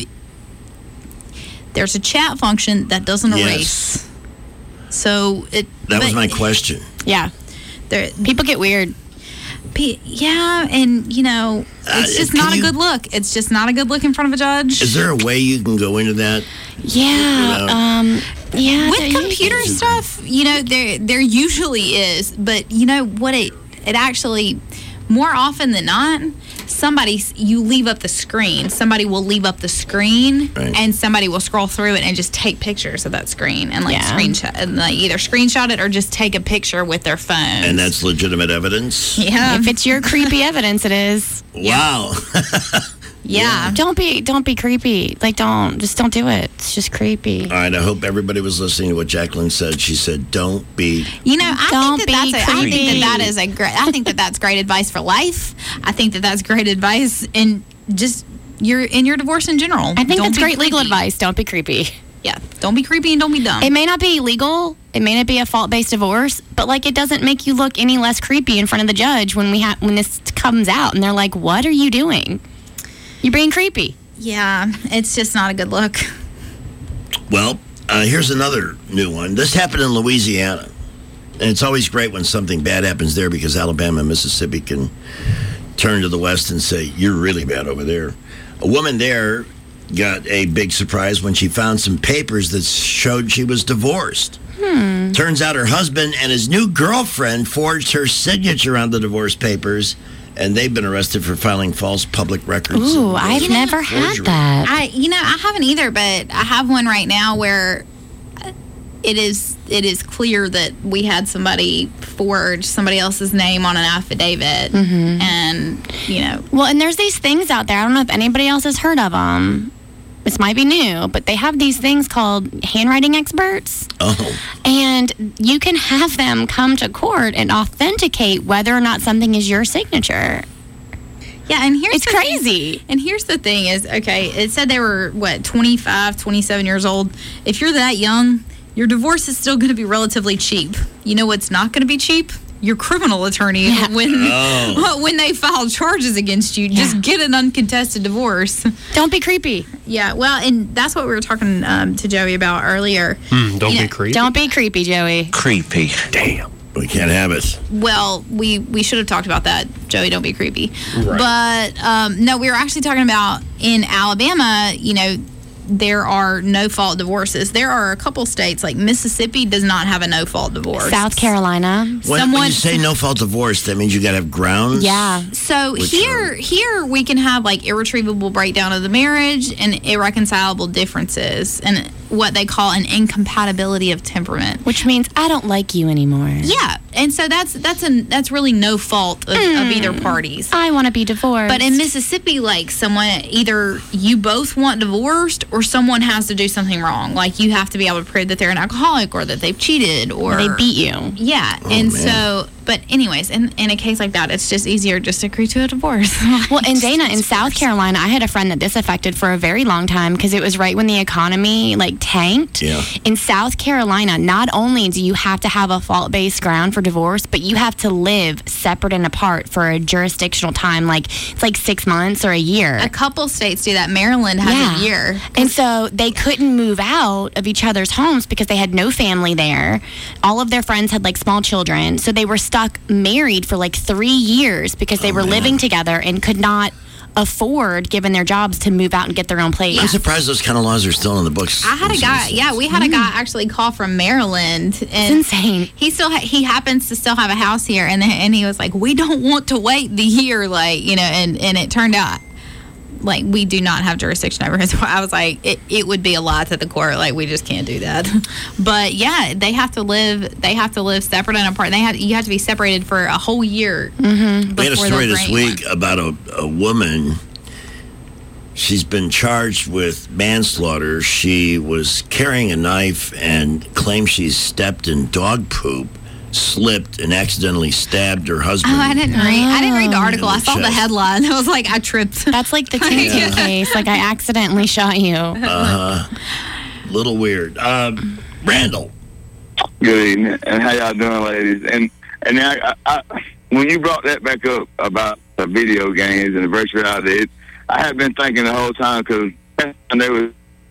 there's a chat function that doesn't Yes. erase, so it. That was but- my question. Yeah. There, people get weird. Pe- yeah, and you know, it's Uh, just can not a you- good look. It's just not a good look in front of a judge. Is there a way you can go into that? Yeah. You know? Um, yeah. With there- computer stuff, you know, there there usually is, but you know what it it actually more often than not, somebody you leave up the screen. Somebody will leave up the screen, Right. and somebody will scroll through it and just take pictures of that screen and like Yeah. screenshot and like either screenshot it or just take a picture with their phone. And that's legitimate evidence? yeah, If it's your creepy evidence, it is. Wow. yeah. Don't be don't be creepy. Like don't just don't do it. It's just creepy. All right, I hope everybody was listening to what Jacqueline said. She said, don't be... You know, I Don't think that be that's a, I think creepy. that that is a great. I think that that's great advice for life. I think that that's great advice in just your in your divorce in general. I think Don't that's be great legal creepy. advice. Don't be creepy. Yeah, don't be creepy and don't be dumb. It may not be legal. It may not be a fault-based divorce, but like it doesn't make you look any less creepy in front of the judge when we have when this comes out and they're like, "What are you doing? You're being creepy." Yeah, it's just not a good look. Well, uh, here's another new one. This happened in Louisiana. And it's always great when something bad happens there because Alabama and Mississippi can turn to the west and say, you're really bad over there. A woman there got a big surprise when she found some papers that showed she was divorced. Hmm. Turns out her husband and his new girlfriend forged her signature on the divorce papers, and they've been arrested for filing false public records. Ooh, and I've never had forgery. that. I, you know, I haven't either, but I have one right now where it is it is clear that we had somebody forge somebody else's name on an affidavit, Mhm. and you know, Well, and there's these things out there. I don't know if anybody else has heard of them, this might be new, but they have these things called handwriting experts. Oh. And you can have them come to court and authenticate whether or not something is your signature. Yeah, and here's It's the crazy. Thing, and here's the thing is, okay, it said they were, what, twenty-five, twenty-seven years old. If you're that young, your divorce is still going to be relatively cheap. You know what's not going to be cheap? Your criminal attorney when Oh. when they file charges against you. Just get an uncontested divorce. Don't be creepy. Yeah, well, and that's what we were talking um, to Joey about earlier. Mm, don't You be know, creepy. Don't be creepy, Joey. Creepy. Damn. We can't have it. Well, we, we should have talked about that. Joey, don't be creepy. Right. But, um, no, we were actually talking about in Alabama, you know, there are no-fault divorces. There are a couple states, like Mississippi does not have a no-fault divorce. South Carolina. When, when you say no-fault divorce, that means you got to have grounds? Yeah. So Which here, here we can have like irretrievable breakdown of the marriage and irreconcilable differences, and what they call an incompatibility of temperament, which means I don't like you anymore. Yeah, and so that's that's a that's really no fault of, Mm. of either parties. I want to be divorced. But in Mississippi, like someone either you both want divorced or someone has to do something wrong. Like you have to be able to prove that they're an alcoholic or that they've cheated or, Or they beat you. Yeah, Oh, and man. so. But anyways, in, in a case like that, it's just easier just to agree to a divorce. Well, in Dana, in South Carolina, I had a friend that this affected for a very long time because it was right when the economy like tanked. Yeah. In South Carolina, not only do you have to have a fault-based ground for divorce, but you have to live separate and apart for a jurisdictional time. Like it's like six months or a year. A couple states do that. Maryland has Yeah. a year. And so they couldn't move out of each other's homes because they had no family there. All of their friends had like small children. So they were stuck married for like three years because they were living together and could not afford, given their jobs, to move out and get their own place. I'm surprised those kind of laws are still in the books. I had a guy, yeah, we had a guy actually call from Maryland. And It's insane. He still ha- he happens to still have a house here, and and he was like, we don't want to wait the year, like you know, and and it turned out like we do not have jurisdiction over his. I was like, it, it would be a lie to the court, like we just can't do that. But yeah, they have to live. They have to live separate and apart. They have you have to be separated for a whole year. Mm-hmm. We had a story this week about a, a woman. She's been charged with manslaughter. She was carrying a knife and claims she stepped in dog poop, slipped, and accidentally stabbed her husband. Oh, I didn't read. I didn't read the article. I the saw the chest. headline. I was like, I tripped. That's like the Tintin case. Like I accidentally shot you. Uh huh. Little weird. Um, Randall. Good evening, and how y'all doing, ladies? And and I, I, I, when you brought that back up about the video games and the virtual reality, it, I had been thinking the whole time because there was,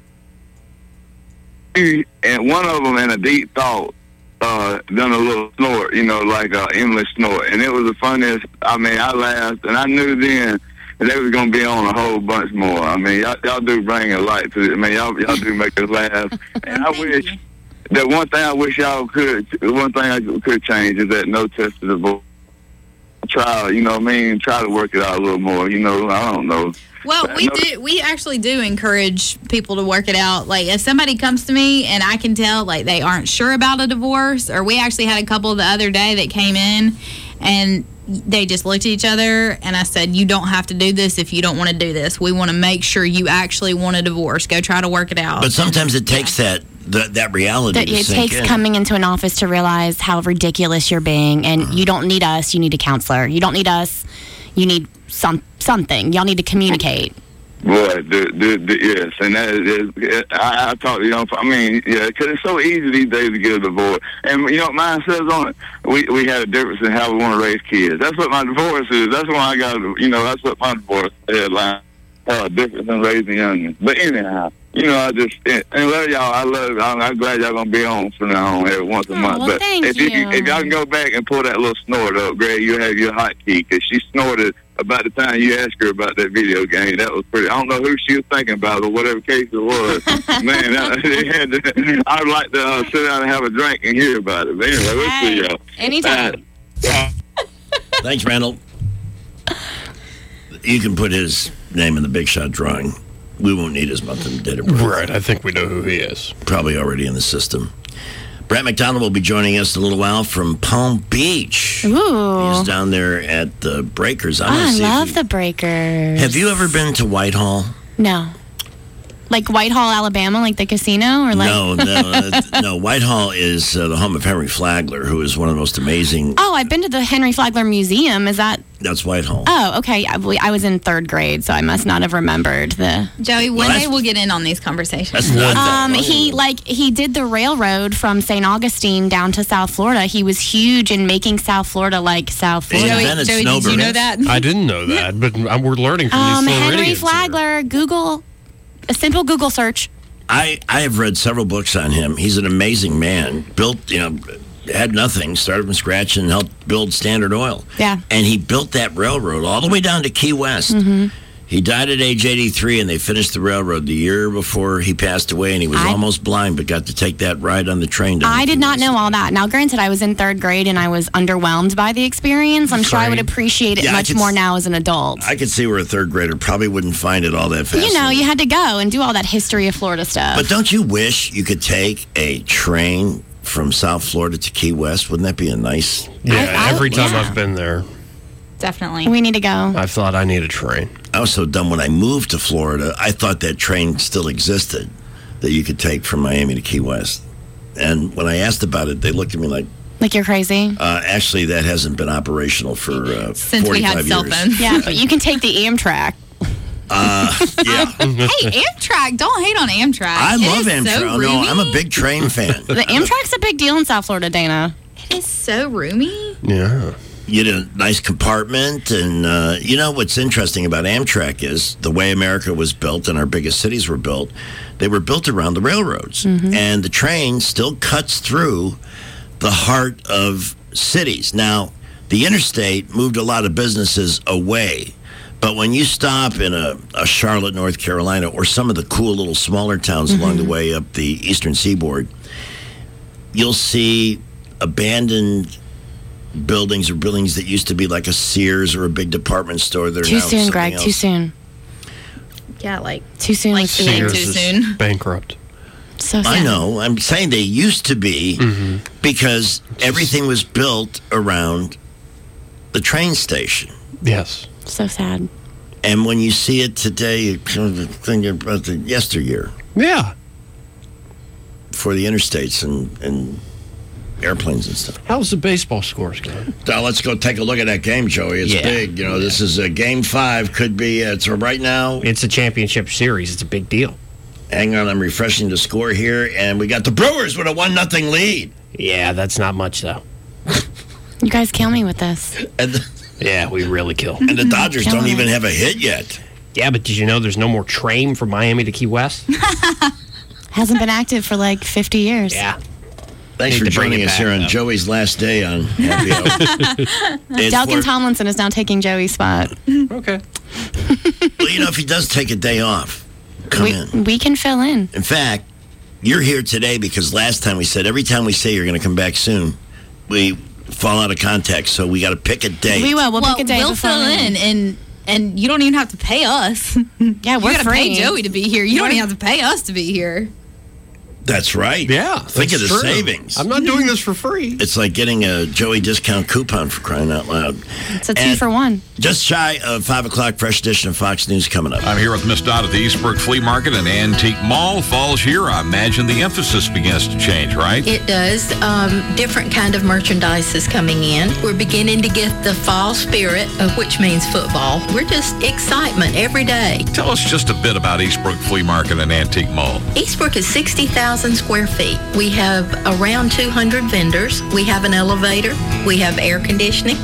and one of them in a deep thought, uh, done a little snort, you know, like a English snort, and it was the funniest. I mean, I laughed, and I knew then that they was gonna be on a whole bunch more. I mean, y'all, y'all do bring a light to it. I mean, y'all, y'all do make us laugh, and I wish. The one thing I wish y'all could, the one thing I could change is that no testable trial. You know what I mean? Try to work it out a little more. You know, I don't know. Well, But we no- do. We actually do encourage people to work it out. Like, if somebody comes to me and I can tell, like, they aren't sure about a divorce, or we actually had a couple the other day that came in and they just looked at each other, and I said, you don't have to do this if you don't want to do this. We want to make sure you actually want a divorce. Go try to work it out. But sometimes it takes that that, that reality That to it sink takes in. coming into an office to realize how ridiculous you're being, and you don't need us. You need a counselor. You don't need us. You need some something. Y'all need to communicate. Boy, the, the, the, yes, and that is, it, I, I talk to young. I mean, yeah, because it's so easy these days to get a divorce. And you know what mine says on it? We we had a difference in how we want to raise kids. That's what my divorce is. That's why I got, you know, that's what my divorce headline. Uh, difference in raising youngins. But anyhow, you know, I just and love y'all. I love. I'm, I'm glad y'all gonna be on from now on every once a Oh, month. well, but thank if you, you. if y'all can go back and pull that little snort up, Greg, you have your hot key because she snorted about the time you asked her about that video game. That was pretty. I don't know who she was thinking about or whatever case it was. Man, that, it had to, I'd like to uh, sit down and have a drink and hear about it. But anyway, we'll see y'all. Anytime. Uh, Thanks, Randall. You can put his name in the Big Shot drawing. We won't need his month and date of birth. Right, I think we know who he is. Probably already in the system. Brett McDonald will be joining us in a little while from Palm Beach. Ooh. He's down there at the Breakers. Oh, I, wanna I see if love he- the Breakers. Have you ever been to Whitehall? No. Like Whitehall, Alabama, like the casino, or like No, no, uh, no. Whitehall is uh, the home of Henry Flagler, who is one of the most amazing. Oh, I've been to the Henry Flagler Museum. Is that? That's Whitehall. Oh, okay. I, I was in third grade, so I must not have remembered the. Joey, one Well, day we'll get in on these conversations. Um, he like he did the railroad from Saint Augustine down to South Florida. He was huge in making South Florida like South He Florida. invented Joey, Joey, did you snowbirds. know that? I didn't know that, but uh, we're learning from Um, these Henry Floridians. Flagler. Google a simple Google search. I, I have read several books on him. He's an amazing man. Built, you know, had nothing, started from scratch, and helped build Standard Oil. Yeah. And he built that railroad all the way down to Key West. Mm-hmm. He died at age eighty-three, and they finished the railroad the year before he passed away, and he was I- almost blind, but got to take that ride on the train. down I to did Key not West. know all that. Now, granted, I was in third grade and I was underwhelmed by the experience. I'm sure I would Right. appreciate it Yeah, I much could more s- now as an adult. I could see where a third grader probably wouldn't find it all that fascinating. You know, you had to go and do all that history of Florida stuff. But don't you wish you could take a train from South Florida to Key West? Wouldn't that be a nice... Yeah, every time yeah. I've been there, Definitely. We need to go. I've thought I need a train. I was so dumb when I moved to Florida. I thought that train still existed that you could take from Miami to Key West. And when I asked about it, they looked at me like, Like you're crazy. uh, actually, that hasn't been operational for uh, Since we forty-five had cell years. phones. Yeah, but you can take the Amtrak. Uh, yeah. Hey, Amtrak. Don't hate on Amtrak. I It love is Amtrak. So no, roomy. I'm a big train fan. The Amtrak's a big deal in South Florida, Dana. It is so roomy. Yeah. You get a nice compartment, and uh, you know what's interesting about Amtrak is the way America was built and our biggest cities were built. They were built around the railroads, and the train still cuts through the heart of cities. Now, the interstate moved a lot of businesses away, but when you stop in a, a Charlotte, North Carolina, or some of the cool little smaller towns along the way up the eastern seaboard, you'll see abandoned buildings or buildings that used to be like a Sears or a big department store that are Too now soon, something Greg. else. Too soon. Yeah, like Too soon. Like with the Sears names. too is soon. bankrupt. So sad. I know. I'm saying they used to be because everything was built around the train station. Yes. So sad. And when you see it today, you kind of think about the yesteryear Yeah. for the interstates and, and airplanes and stuff. How's the baseball scores going? Now let's go take a look at that game, Joey. It's Yeah. big. You know, this is a game five. Could be. Uh, it's right now. It's a championship series. It's a big deal. Hang on, I'm refreshing the score here, and we got the Brewers with a one nothing lead. Yeah, that's not much though. You guys kill me with this. And the, Yeah, we really kill. and the Dodgers Killing don't it. even have a hit yet. Yeah, but did you know there's no more train from Miami to Key West? Hasn't been active for like fifty years. Yeah. Thanks Need for to bring joining it us back, here on though. Joey's last day on Happy Hour. It's Dalton for- Tomlinson is now taking Joey's spot. Okay. Well, you know, if he does take a day off, come We, in. we can fill in. In fact, you're here today because last time we said every time we say you're going to come back soon, we fall out of contact. So we got to pick a day. We will. We'll, well, pick a day. we'll before fill we- in, and and you don't even have to pay us. Yeah, we're you gotta free. pay Joey to be here. You don't even have to pay us to be here. That's right. Yeah. Think of that's the true. savings. I'm not doing this for free. It's like getting a Joey discount coupon for crying out loud. It's a two And for one. Just shy of five o'clock, fresh edition of Fox News coming up. I'm here with Miss Dot at the Eastbrook Flea Market and Antique Mall. Fall's here. I imagine the emphasis begins to change, right? It does. Um, different kind of merchandise is coming in. We're beginning to get the fall spirit, uh, which means football. We're just excitement every day. Tell us just a bit about Eastbrook Flea Market and Antique Mall. Eastbrook is sixty thousand square feet. We have around two hundred vendors. We have an elevator. We have air conditioning.